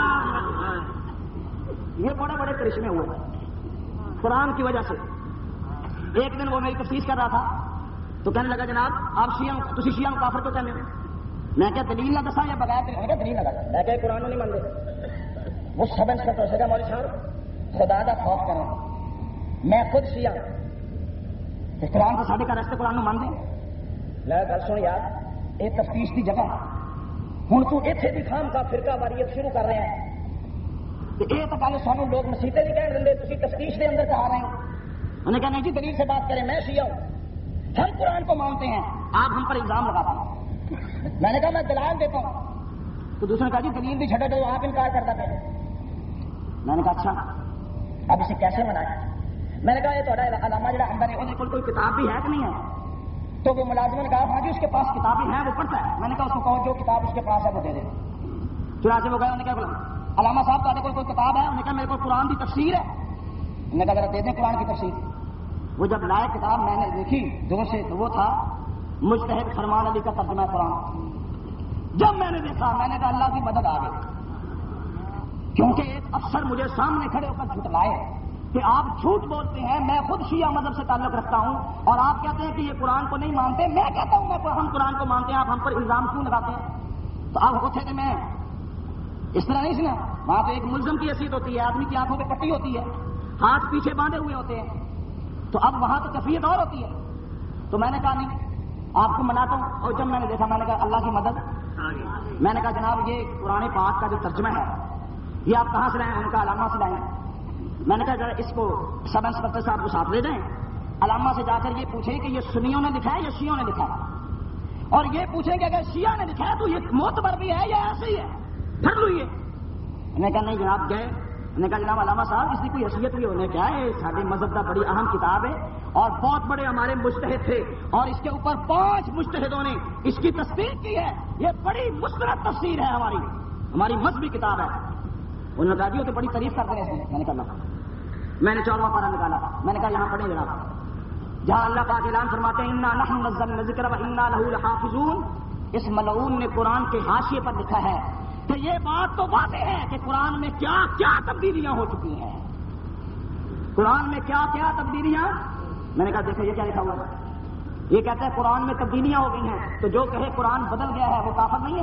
یہ بڑے بڑے کرشمے ہوئے قرآن کی وجہ سے. ایک دن وہ میری تفسیر کر رہا تھا تو کہنے لگا جناب آپ شیعہ تسی شیعہ کافر کیوں کہنے ہو. میں کیا دلیل نہ دسا یا بغیر دلیل نہ دسا. میں کہ قرآن نہیں مانتے. وہ سب انسپکٹر سے کہا مولوی صاحب خدا دا خوف کرو, میں خود شیعہ قرآن کو ساڈے گھر راستے قرآن نو مان دیں. میں گل سن یار یہ تفتیش کی جگہ ہوں تو اتنے بھی خام کا فرقہ واریت شروع کر رہے ہیں. یہ تو گل سانو لوگ مسیطے نہیں کہہ دیں, تھی تفتیش کے اندر کہا رہے ہو. انہوں نے کہا نہیں جی دلیل سے بات کریں, میں شیعہ ہوں, ہم قرآن کو مانتے ہیں, آپ ہم پر الزام لگاتا ہوں. میں نے کہا میں دلائل دیتا ہوں. تو دوسرے نے کہا جی دلیل بھی چھڑے دو, آپ انکار کرتا تھے. میں نے کہا اچھا اب اسے کیسے منائیں. میں نے کہا یہ تھوڑا علامہ جڑا اندر ہے وہ کوئی کتاب بھی ہے کہ نہیں ہے. تو وہ ملازم نے کہا ہاں جی اس کے پاس کتابیں ہیں وہ پڑھتا ہے. میں نے کہا اس کو کہو جو کتاب اس کے پاس ہے وہ دے دے. چنانچہ وہ گئے, انہوں نے کہا علامہ صاحب تھوڑے کوئی کوئی کتاب ہے. انہوں نے کہا میرے کو قرآن کی تفسیر ہے. میں نے کہا ذرا دے دیں قرآن کی تفسیر. وہ جب لائے کتاب میں نے دیکھی دور سے تو وہ تھا مجتہد فرمان علی کا ترجمہ قرآن. جب میں نے دیکھا میں نے کہا اللہ کی مدد آ گئی, کیونکہ ایک افسر مجھے سامنے کھڑے ہو کر جھٹلائے کہ آپ جھوٹ بولتے ہیں، میں خود شیعہ مذہب سے تعلق رکھتا ہوں اور آپ کہتے ہیں کہ یہ قرآن کو نہیں مانتے، میں کہتا ہوں میں ہم قرآن کو مانتے ہیں، آپ ہم پر الزام کیوں لگاتے ہیں؟ تو آپ ہوتے تھے میں اس طرح نہیں سنا، وہاں پہ ایک ملزم کی حیثیت ہوتی ہے، آدمی کی آنکھوں پہ پٹی ہوتی ہے، ہاتھ پیچھے باندھے ہوئے ہوتے ہیں، تو اب وہاں تو کیفیت اور ہوتی ہے. تو میں نے کہا نہیں آپ کو مناتا ہوں، اور جب میں نے دیکھا میں نے کہا اللہ کی مدد، میں نے کہا جناب یہ قرآن پاک کا جو ترجمہ ہے یہ آپ کہاں سے لائیں؟ ان کا علامہ سے لائیں. میں نے کہا ذرا اس کو سب انسپکٹر صاحب کو ساتھ لے جائیں، علامہ سے جا کر یہ پوچھیں کہ یہ سنیوں نے لکھا ہے یا شیعوں نے لکھا ہے، اور یہ پوچھیں کہ اگر شیعہ نے لکھا ہے تو یہ معتبر بھی ہے یا ایسے ہی ہے، پھر لو یہ. میں نے کہا نہیں جناب گئے. میں نے کہا جناب علامہ صاحب اس کی کوئی حیثیت بھی ہونے کیا ہے، سارے مذہب کا بڑی اہم کتاب ہے اور بہت بڑے ہمارے مجتہد تھے اور اس کے اوپر پانچ مجتہدوں نے اس کی تصدیق کی ہے، یہ بڑی مستند تفسیر ہے، ہماری ہماری مذہبی کتاب ہے. انہوں نے کہا جی وہ تو بڑی تعریف کرتے ہیں اس میں. میں نے کہا میں نے چودواں پارہ نکالا، میں نے کہا یہاں پڑھیں جناب جہاں اللہ پاک اعلان فرماتے ہیں انا نحن نزلنا الذکر وانا لہ لحافظون. اس ملعون نے قرآن کے حاشیے پر لکھا ہے کہ یہ بات تو واضح ہے کہ قرآن میں کیا کیا تبدیلیاں ہو چکی ہیں، قرآن میں کیا کیا تبدیلیاں. میں نے کہا دیکھو یہ کیا لکھا ہوا ہے، یہ کہتا ہے قرآن میں تبدیلیاں ہو گئی ہیں، تو جو کہے قرآن بدل گیا ہے وہ کافر نہیں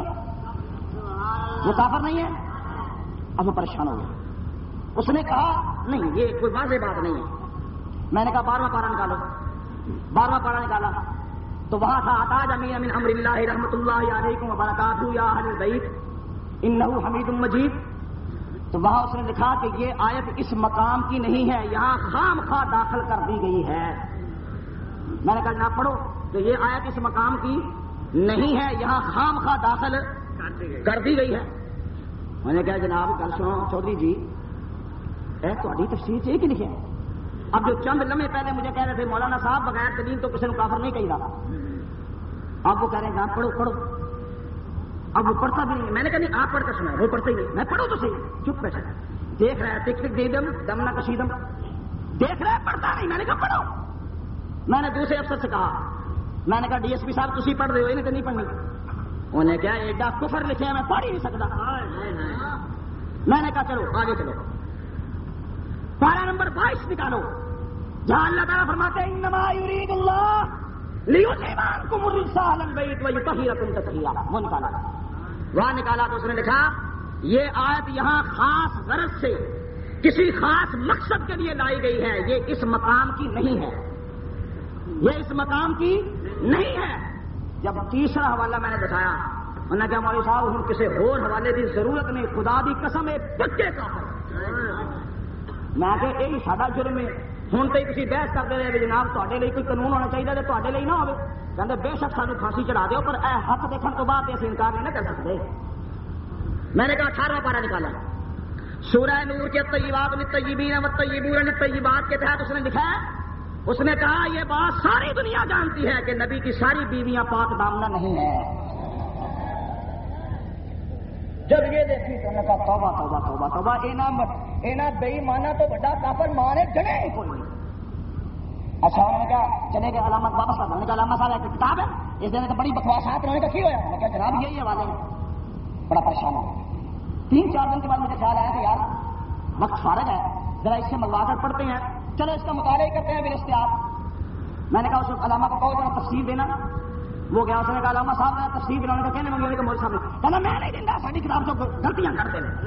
ہے، وہ کافر نہیں ہے. اب وہ پریشان ہو گیا، اس نے کہا نہیں یہ کوئی واضح بات نہیں ہے. میں نے کہا بارہواں پارہ نکالو. بارہواں پارہ نکالا تو وہاں تھا عطا جمیع من امر اللہ رحمۃ اللہ علیکم وبرکاتہ یا اہل البیت انہ حمید مجید. تو وہاں اس نے لکھا کہ یہ آیت اس مقام کی نہیں ہے، یہاں خام خواہ داخل کر دی گئی ہے. میں نے کہا جناب پڑھو کہ یہ آیت اس مقام کی نہیں ہے، یہاں خام خواہ داخل کر دی گئی ہے. میں نے کہا جناب گل سنو چودھری جی اے تہاڈی تفسیر چ یہ کی لکھا ہے؟ اب جو چند لمحے پہلے مجھے کہہ رہے تھے مولانا صاحب بغیر دلیل تو کسی نے کافر نہیں کہی رہا، اب وہ کہہ رہے ہیں جناب پڑھو پڑھو. اب وہ پڑھتا بھی نہیں. میں نے کہا نہیں آپ پڑھ کر سنا، وہ پڑھتا ہی نہیں. میں پڑھو تو صحیح، چپ بیٹھا دیکھ رہا ہے ٹک ٹک دے دم دم نہ کشیدم، دیکھ رہا ہے پڑھتا نہیں. میں نے کہا پڑھو. میں نے دوسرے افسر سے کہا، میں نے کہا ڈی ایس پی صاحب تسی پڑھ رہے ہو، انہیں تو نہیں پڑھنی. انہوں نے کہا ایڈا کفر لکھے میں پڑھ ہی نہیں سکتا. میں نے کہا چلو آگے چلو، پارہ نمبر بائیس نکالو جہاں اللہ تعالیٰ فرماتے ہیں انما یرید اللہ لیذھب عنکم الرجس اہل البیت ویطہرکم تطہیرا. وہ نکالا، وہاں نکالا تو اس نے لکھا یہ آیت یہاں خاص غرض سے کسی خاص مقصد کے لیے لائی گئی ہے، یہ اس مقام کی نہیں ہے، یہ اس مقام کی نہیں ہے. جب تیسرا حوالہ میں نے بتایا انہوں نے کہا مولوی صاحب ہوں کسی اور حوالے کی ضرورت نہیں، خدا دی قسم ہے پکے کافر. میں کہ یہی ساڈا جرم ہے. ہوں تو تھی بحث کرتے رہے جناب تے لیے کوئی قانون ہونا چاہیے تو تے لیے نہ ہو. کہتے بے شک سانو پھانسی چڑھا دیو، پر اے حق دیکھنے تو بعد اسی انکار نہیں نہ کر سکتے. میں نے کہا اٹھارہواں پارہ نکالا سورہ نور کے طیبات للطیبین والطیبون للطیبات کے تحت اس نے لکھا ہے، اس نے کہا یہ بات ساری دنیا جانتی ہے کہ نبی کی ساری بیویاں پاک دامنہ نہیں ہیں. جب یہ دیکھی تو نے کہا توبہ توبہ توبہ توبہ اینا بے ایمانہ تو بڑا کافر مانے جنے ہی کوئی نہیں. اچھا انہوں نے کہا چلے گئے علامت واپس کر. میں نے کہا علامہ صاحب ایک کتاب ہے اس دن تو بڑی بکواسات. انہوں نے کہا کی ہوا؟ میں نے کہا جناب یہی حوالے ہیں. بڑا پریشان ہو. تین چار دن کے بعد مجھے خیال آیا کہ یار وقت فارغ ہے، ذرا اس سے منگوا کر پڑھتے ہیں، چلو اس کا مطالعہ کرتے ہیں پھر اشتہار. میں نے کہا اس علامہ کو کہو ذرا تفسیر دینا. وہ گیا اس نے کہا علامہ صاحب نے تفسیر دلانے کا کہنے منگے کہ مولوی صاحب نے کہا میں نہیں دیندا ساری کتاب تو غلطیاں کرتے ہیں،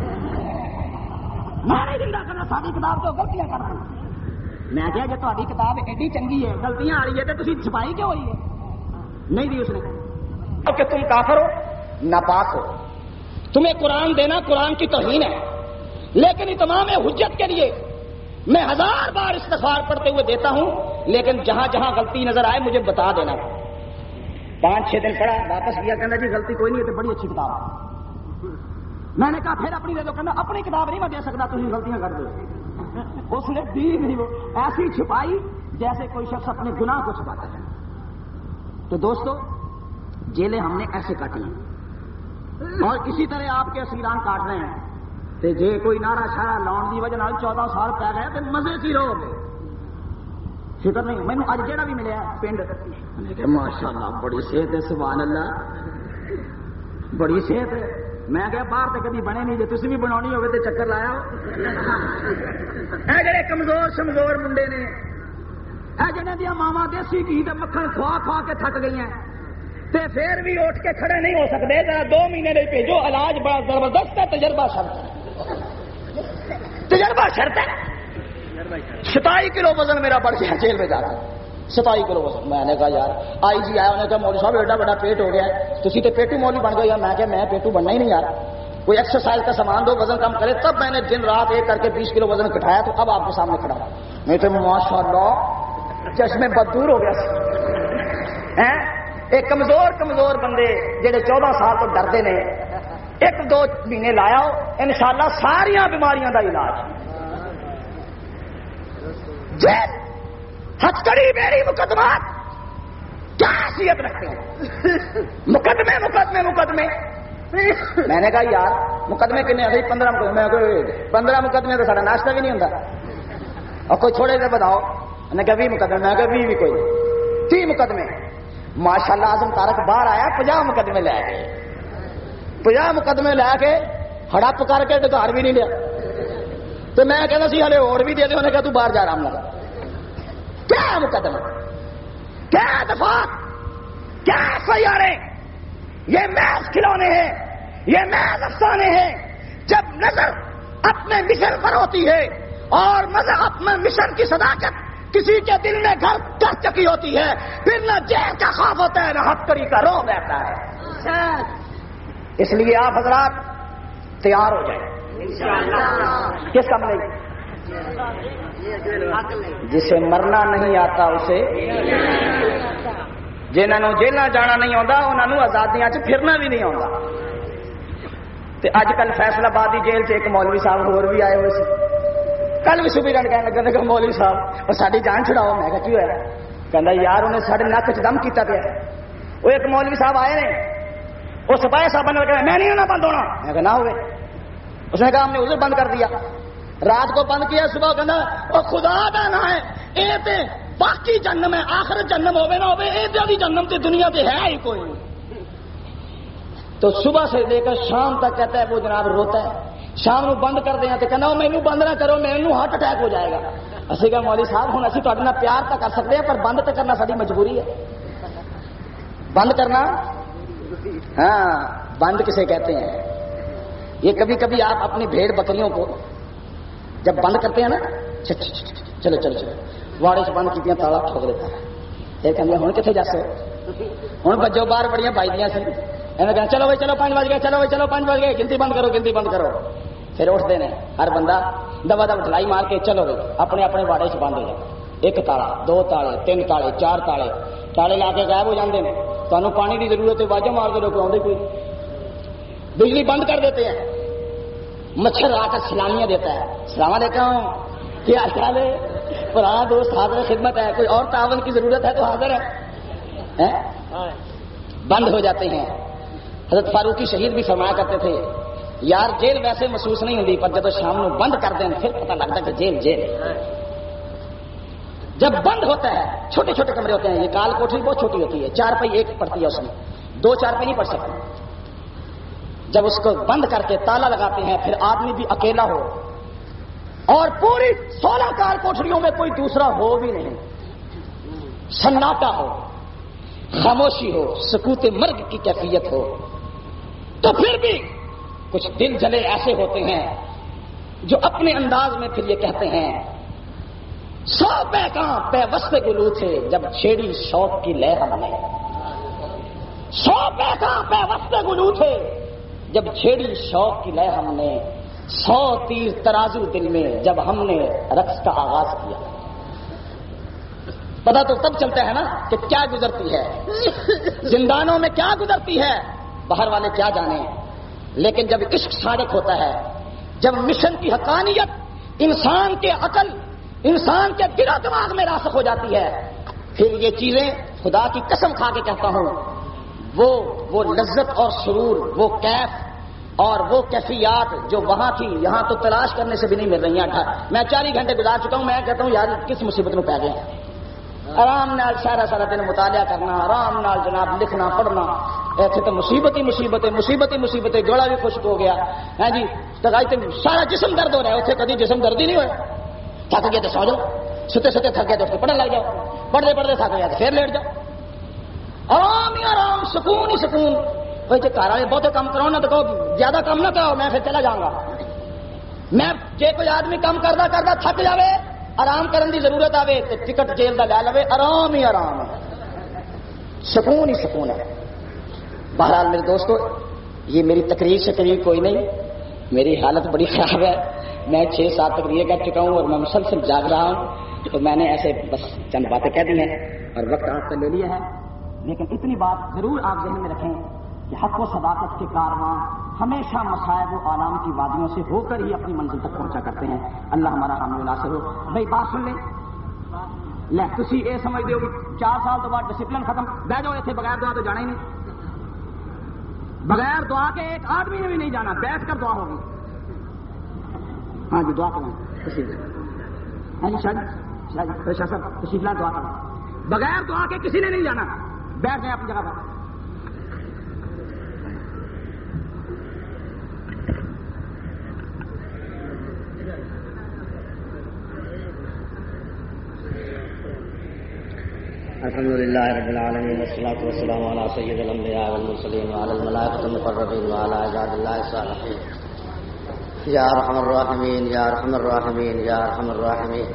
میں نہیں دیندا کہ ساری کتاب تو غلطیاں کرتے ہیں. میں کہا جی تہاڈی کتاب ایڈی چنگی ہے غلطیاں آ رہی ہے تو تسی چھپائی کیوں ہوئی ہے؟ نہیں دی اس نے کہ تم کافر ہو ناپاک ہو، تمہیں قرآن دینا قرآن کی توہین ہے. لیکن اتمام حجت کے لیے میں ہزار بار استغفار پڑھتے ہوئے دیتا ہوں، لیکن جہاں جہاں غلطی نظر آئے مجھے بتا دینا. پانچ چھ دن پڑھا واپس کیا، کہنا جی غلطی کوئی نہیں ہے تو بڑی اچھی کتاب ہے. میں نے کہا پھر اپنی دے دو. کہنا اپنی کتاب نہیں میں دے سکتا، تم غلطیاں کر دو. اس نے دی نہیں، وہ ایسی چھپائی جیسے کوئی شخص اپنے گناہ کو چھپاتا ہے. تو دوستو جیلیں ہم نے ایسے کاٹی ہیں اور اسی طرح آپ کے اسیران کاٹ رہے ہیں. تے جے کوئی نعرہ شارہ لاؤن کی وجہ چودہ سال پی گئے تو مزے سے رہو گے، فکر نہیں. مینو اج جہاں بھی ملیا پنڈ ماشاء اللہ بڑی صحت ہے، سبحان اللہ بڑی صحت ہے. میں کہا باہر تو کبھی بنے نہیں، جی تھی بھی بنا ہوے تو چکر لایا اے جڑے کمزور شمزور منڈے نے، اے جنہیں دیا ماوا دیسی گھی تے مکھن کھوا کھوا کے تھک گئی ہیں تے پھر بھی اٹھ کے کھڑے نہیں ہو سکتے، ذرا دو مہینے نہیں بھیجو، علاج بڑا زبردست ہے، تجربہ شرط ہے، تجربہ شرط ہے۔ ستائی کلو وزن میرا بڑھ گیا جیل میں جا کر، ستائی کلو وزن۔ میں نے کہا یار آئی جی آیا، انہوں نے کہا مولوی صاحب ایڈا بڑا پیٹ ہو گیا ہے، تھی تو پیٹو مولوی بن گئے۔ میں کہ میں پیٹو بننا ہی نہیں یار، کوئی ایکسرسائز کا سامان دو، وزن کم کرے۔ تب میں نے دن رات ایک کر کے بیس کلو وزن گھٹایا، تو اب آپ کے سامنے کھڑا ہوں۔ میں تو ماشاء اللہ چشمے بددور ہو گیا ہے۔ ایک کمزور کمزور بندے جہے چودہ سال تو ڈرتے نے، ایک دو مہینے لایا ہو انشاءاللہ ساریا بیماریاں دا علاج۔ جیل ہتھکڑی بیڑی مقدمات کیا حیثیت رکھتے ہیں؟ مقدمے مقدمے مقدمے میں نے کہا یار مقدمے کنے آئی؟ پندرہ مقدمے پندرہ مقدمے تو سارا ناشتہ بھی نہیں ہوتا، اور کوئی تھوڑے سے بتاؤ۔ میں نے کہا بھی مقدمے، میں کہا بھی بھی کوئی تی مقدمے۔ ماشاء اللہ اعظم تارک باہر آیا پنجا مقدمے لے کے، پنجا مقدمے لے کے ہڑپ کر کے ڈکار بھی نہیں لیا۔ تو میں کہنا سی ہلے اور بھی دے دے، انہیں کہا تو باہر جا رہا ہوں۔ کیا مقدمہ، کیا دفاع، کیا سیارے، یہ محض کھلونے ہیں، یہ محض افسانے ہیں۔ جب نظر اپنے مشن پر ہوتی ہے اور نظر اپنے مشن کی صداقت کسی کے دل میں گھر کر چکی ہوتی ہے، پھر نہ جیل کا خوف ہوتا ہے نہ ہتھکڑی کا روب رہتا ہے۔ اس لیے آپ حضرات تیار ہو جائیں۔ کس کا ملے؟ جسے مرنا نہیں آتا اسے، جنہوں جیلوں جانا نہیں آتا انہوں آزادیاں چ پھرنا بھی نہیں آتا۔ اج کل فیصلہ آباد کی جیل سے ایک مولوی صاحب ہور بھی آئے ہوئے سی، کل بھی سبھی رن کہنے لگا کہ مولوی صاحب اور ساری جان چھڑاؤ۔ میں کہا کی ہوا؟ کہنا یار انہیں سارے نک چ دم کیتا پیا۔ وہ ایک مولوی صاحب آئے نے، وہ سپاہی صاحب نے کہا میں نہیں ہونا بند ہونا۔ میں کہا نہ ہوئے۔ اس نے کہا ہم نے عذر بند کر دیا، رات کو بند کیا، صبح کہنا اور خدا دا نہ ہے اے تے باقی جنم ہے، آخر جنم ہوے نہ ہوے اے دی جنم تے دنیا تے ہے ہی کوئی نہیں۔ تو صبح سے لے کر شام تک کہتا ہے وہ جناب روتا ہے، شام کو بند کر دیا تو کہنا مینو بند نہ کرو، مینو ہارٹ اٹیک ہو جائے گا۔ اسی کہا مولوی صاحب ہوں اسی تہاڈے نال پیار تو کر سکتے ہیں پر بند تو کرنا ساری مجبوری ہے۔ بند کرنا ہاں بند کسے کہتے ہیں؟ یہ کبھی کبھی آپ اپنی بھیڑ بکریوں کو جب بند کرتے ہیں نا، چلو چلو چلو واڑے سے بند کی تالا ٹھوک دیتا ہے، پھر کہتے ہوں کتنے جا سو ہوں بجو باہر بڑی بائیاں سی، کہنا چلو بھائی چلو پانچ بج گئے، چلو بھائی چلو پانچ بج گئے، گنتی بند کرو گنتی بند کرو۔ پھر اٹھتے ہیں ہر بندہ دبا دب ڈلائی مار کے چلو بھائی اپنے اپنے واڑے سے بند ہو جائے، ایک تالا دو تالے تین تالے چار تالے تالے لا کے غائب ہو جاتے ہیں۔ تمہیں پانی کی ضرورت ہے واجہ مار دو آتے کوئی، بجلی بند کر دیتے ہیں، مچھر آ کر سلامیاں دیتا ہے، السلام علیکم کیا خیال ہے، پرانا دوست حاضر خدمت ہے، کوئی اور تعاون کی ضرورت ہے تو حاضر ہے، بند ہو جاتے ہیں۔ حضرت فاروقی شہید بھی فرمایا کرتے تھے یار جیل ویسے محسوس نہیں ہوتی پر جب شام کو بند کر دیں پھر پتہ لگتا ہے کہ جیل جیل ہے۔ جب بند ہوتا ہے چھوٹے چھوٹے کمرے ہوتے ہیں، یہ کال کوٹری بہت چھوٹی ہوتی ہے، چار پائی ایک پڑتی ہے، اس میں دو چار پائی نہیں پڑ سکتے۔ جب اس کو بند کر کے تالا لگاتے ہیں پھر آدمی بھی اکیلا ہو اور پوری سولہ کال کوٹریوں میں کوئی دوسرا ہو بھی نہیں، سناٹا ہو، خاموشی ہو، سکوت مرگ کی کیفیت ہو، تو پھر بھی کچھ دل جلے ایسے ہوتے ہیں جو اپنے انداز میں پھر یہ کہتے ہیں سو پہ کہاں پہ وسط گلو تھے جب چھیڑی شوق کی لے ہم نے، سو پہ کہاں پہ وسط گلو تھے جب چھیڑی شوق کی لے ہم نے، سو تیر ترازو دل میں جب ہم نے رقص کا آغاز کیا۔ پتا تو تب چلتا ہے نا کہ کیا گزرتی ہے زندانوں میں، کیا گزرتی ہے باہر والے کیا جانے، لیکن جب عشق صادق ہوتا ہے، جب مشن کی حقانیت انسان کے عقل انسان کے دل و دماغ میں راسخ ہو جاتی ہے، پھر یہ چیزیں خدا کی قسم کھا کے کہتا ہوں وہ وہ لذت اور سرور، وہ کیف اور وہ کیفیات جو وہاں تھی یہاں تو تلاش کرنے سے بھی نہیں مل رہی ہیں۔ میں چار ہی گھنٹے گزار چکا ہوں، میں کہتا ہوں یار کس مصیبت میں پہ گئے ہیں، آرام نال سارا سارا دن مطالعہ کرنا، آرام نال جناب لکھنا پڑھنا. ایسے تو مصیبت ہی مصیبت ہے، مصیبت ہی مصیبت ہے. گوڑا بھی خشک ہو گیا ہے جی، سارا جسم درد ہو رہا ہے. اتنے کبھی جسم درد ہی نہیں ہوا. تھک گیا تو سو جاؤ، ستے ستے تھک گیا تو پڑھنے لگ جاؤ، پڑھتے پڑھتے تھک گیا تو پھر لیٹ جاؤ. آرام ہی آرام، سکون ہی سکون. بھائی جی گھر والے بہتے کام کراؤ نا تو کہو زیادہ کام نہ کراؤ، میں پھر چلا جاؤں گا. میں جے کوئی آدمی کام کرتا کرتا تھک جاوے، آرام کرنے کی ضرورت آئے تو ٹکٹ جیل کا لے لے. آرام ہی آرام ہے، سکون ہی سکون ہے. بہرحال میرے دوستو، یہ میری تقریر سے قریب کوئی نہیں. میری حالت بڑی خراب ہے. میں چھ سات تقریریں کر چکا ہوں اور میں مسلسل جاگ رہا ہوں. تو میں نے ایسے بس چند باتیں کہہ دی ہیں اور وقت آپ سے لے لیا ہے. لیکن اتنی بات ضرور آپ ذہن میں رکھیں کہ حق و صداقت کے کارواں ہمیشہ مصائب و آلام کی وادیوں سے ہو کر ہی اپنی منزل تک پہنچا کرتے ہیں. اللہ ہمارا حامی و ناصر ہو. بھائی بات سن لیں. لے تسی یہ سمجھ دو کہ چار سال تو بعد ڈسپلن ختم. بہ جاؤ اتنے بغیر دعا تو جانا ہی نہیں. بغیر دعا کے ایک آدمی نے بھی نہیں جانا. بیٹھ کر دعا ہوگی. ہاں جی دعا کریں. ہاں جی شاہ جی شاہ صاحب تشریف لائیں، دعا کریں. بغیر دعا کے کسی نے نہیں جانا. بیٹھ جائیں اپنی جگہ پر. الحمد لله رب العالمين والصلاة والسلام على سيد الأنبياء والمرسلين وعلى الملائكة المقربين وعلى عباد الله الصالحين. یا ارحم الراحمین یا ارحم الراحمین یا ارحم الراحمین.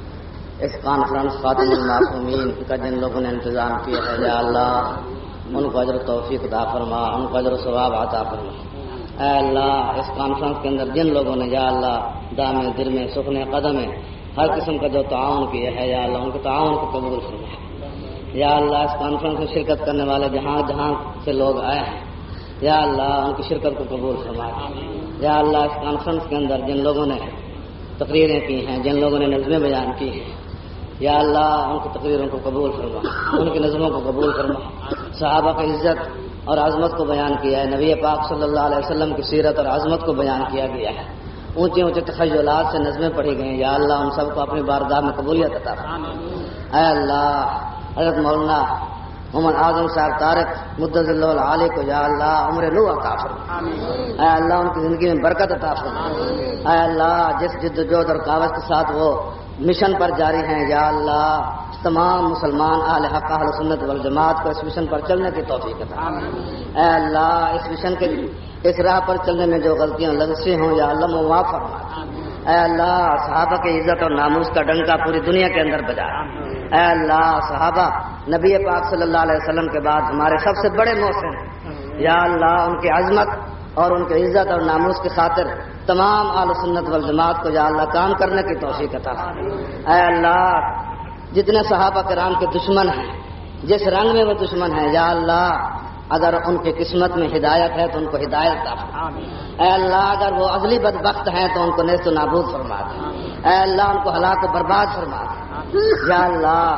اس کانفرنس خاتم المعصومین کا جن لوگوں نے انتظام کیا ہے یا اللہ ان کو اجر توفیق عطا فرما، ان کو اجر و ثواب عطا فرما. اے اللہ اس کانفرنس کے اندر جن لوگوں نے یا اللہ دام دل میں سکھنے قدم میں ہر قسم کا جو تعاون کیا ہے یا اللہ ان کے تعاون کو قبول فرما. یا اللہ اس کانفرنس میں شرکت کرنے والے جہاں جہاں سے لوگ آئے ہیں یا اللہ ان کی شرکت کو قبول فرما. یا اللہ اس کانفرنس کے اندر جن لوگوں نے تقریریں کی ہیں، جن لوگوں نے نظمیں بیان کی ہیں یا اللہ ان کی تقریروں کو قبول فرما، ان کی نظموں کو قبول فرما. صحابہ کی عزت اور عظمت کو بیان کیا ہے، نبی پاک صلی اللہ علیہ وسلم کی سیرت اور عظمت کو بیان کیا گیا ہے. اونچے اونچے تخیلات سے نظمیں پڑھی گئی ہیں یا اللہ ان سب کو اپنی بارگاہ میں قبولیت عطا فرما. اے اللہ حضرت مولانا محمد اعظم صاحب طارق مدظ اللہ العالی کو یا اللہ عمر نو عطا فرما. اے اللہ ان کی زندگی میں برکت عطا فرما. اے اللہ جس جد و جہد اور کاوش کے ساتھ وہ مشن پر جاری ہیں یا اللہ تمام مسلمان اہل حق اہل سنت والجماعت کو اس مشن پر چلنے کی توفیق عطا فرما. اے اللہ اس مشن کے اس راہ پر چلنے میں جو غلطیاں لغزشیں ہوں یا اللہ معاف فرما. اے اللہ صحابہ کی عزت اور ناموس کا ڈنکا پوری دنیا کے اندر بجا. اے اللہ صحابہ نبی پاک صلی اللہ علیہ وسلم کے بعد ہمارے سب سے بڑے محسن یا اللہ ان کی عظمت اور ان کی عزت اور ناموس کی خاطر تمام اہل سنت والجماعت کو یا اللہ کام کرنے کی توفیق عطا فرما. اے اللہ جتنے صحابہ کرام کے دشمن ہیں، جس رنگ میں وہ دشمن ہیں یا اللہ اگر ان کی قسمت میں ہدایت ہے تو ان کو ہدایت عطا فرما. اے اللہ اگر وہ ازلی بدبخت ہیں تو ان کو نیست و نابود فرما دے. اے اللہ ان کو ہلاک و برباد فرما دے. یا اللہ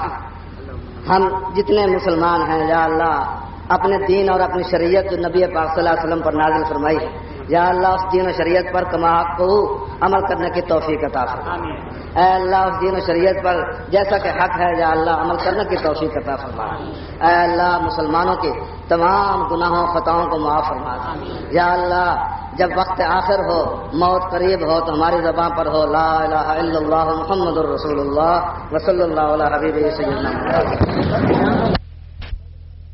ہم جتنے مسلمان ہیں یا اللہ اپنے دین اور اپنی شریعت جو نبی پاک صلی اللہ علیہ وسلم پر نازل فرمائی ہے یا اللہ اس دین و شریعت پر کما کو عمل کرنے کی توفیق عطا فرما. اے اللہ اس دین و شریعت پر جیسا کہ حق ہے یا اللہ عمل کرنے کی توفیق عطا فرما. اے اللہ مسلمانوں کے تمام گناہوں خطاؤں کو معاف فرما. یا اللہ جب وقت آخر ہو، موت قریب ہو تو ہماری زبان پر ہو لا الہ الا اللہ محمد الرسول اللہ وصلی اللہ علیہ حبیبہ سیدنا محمد.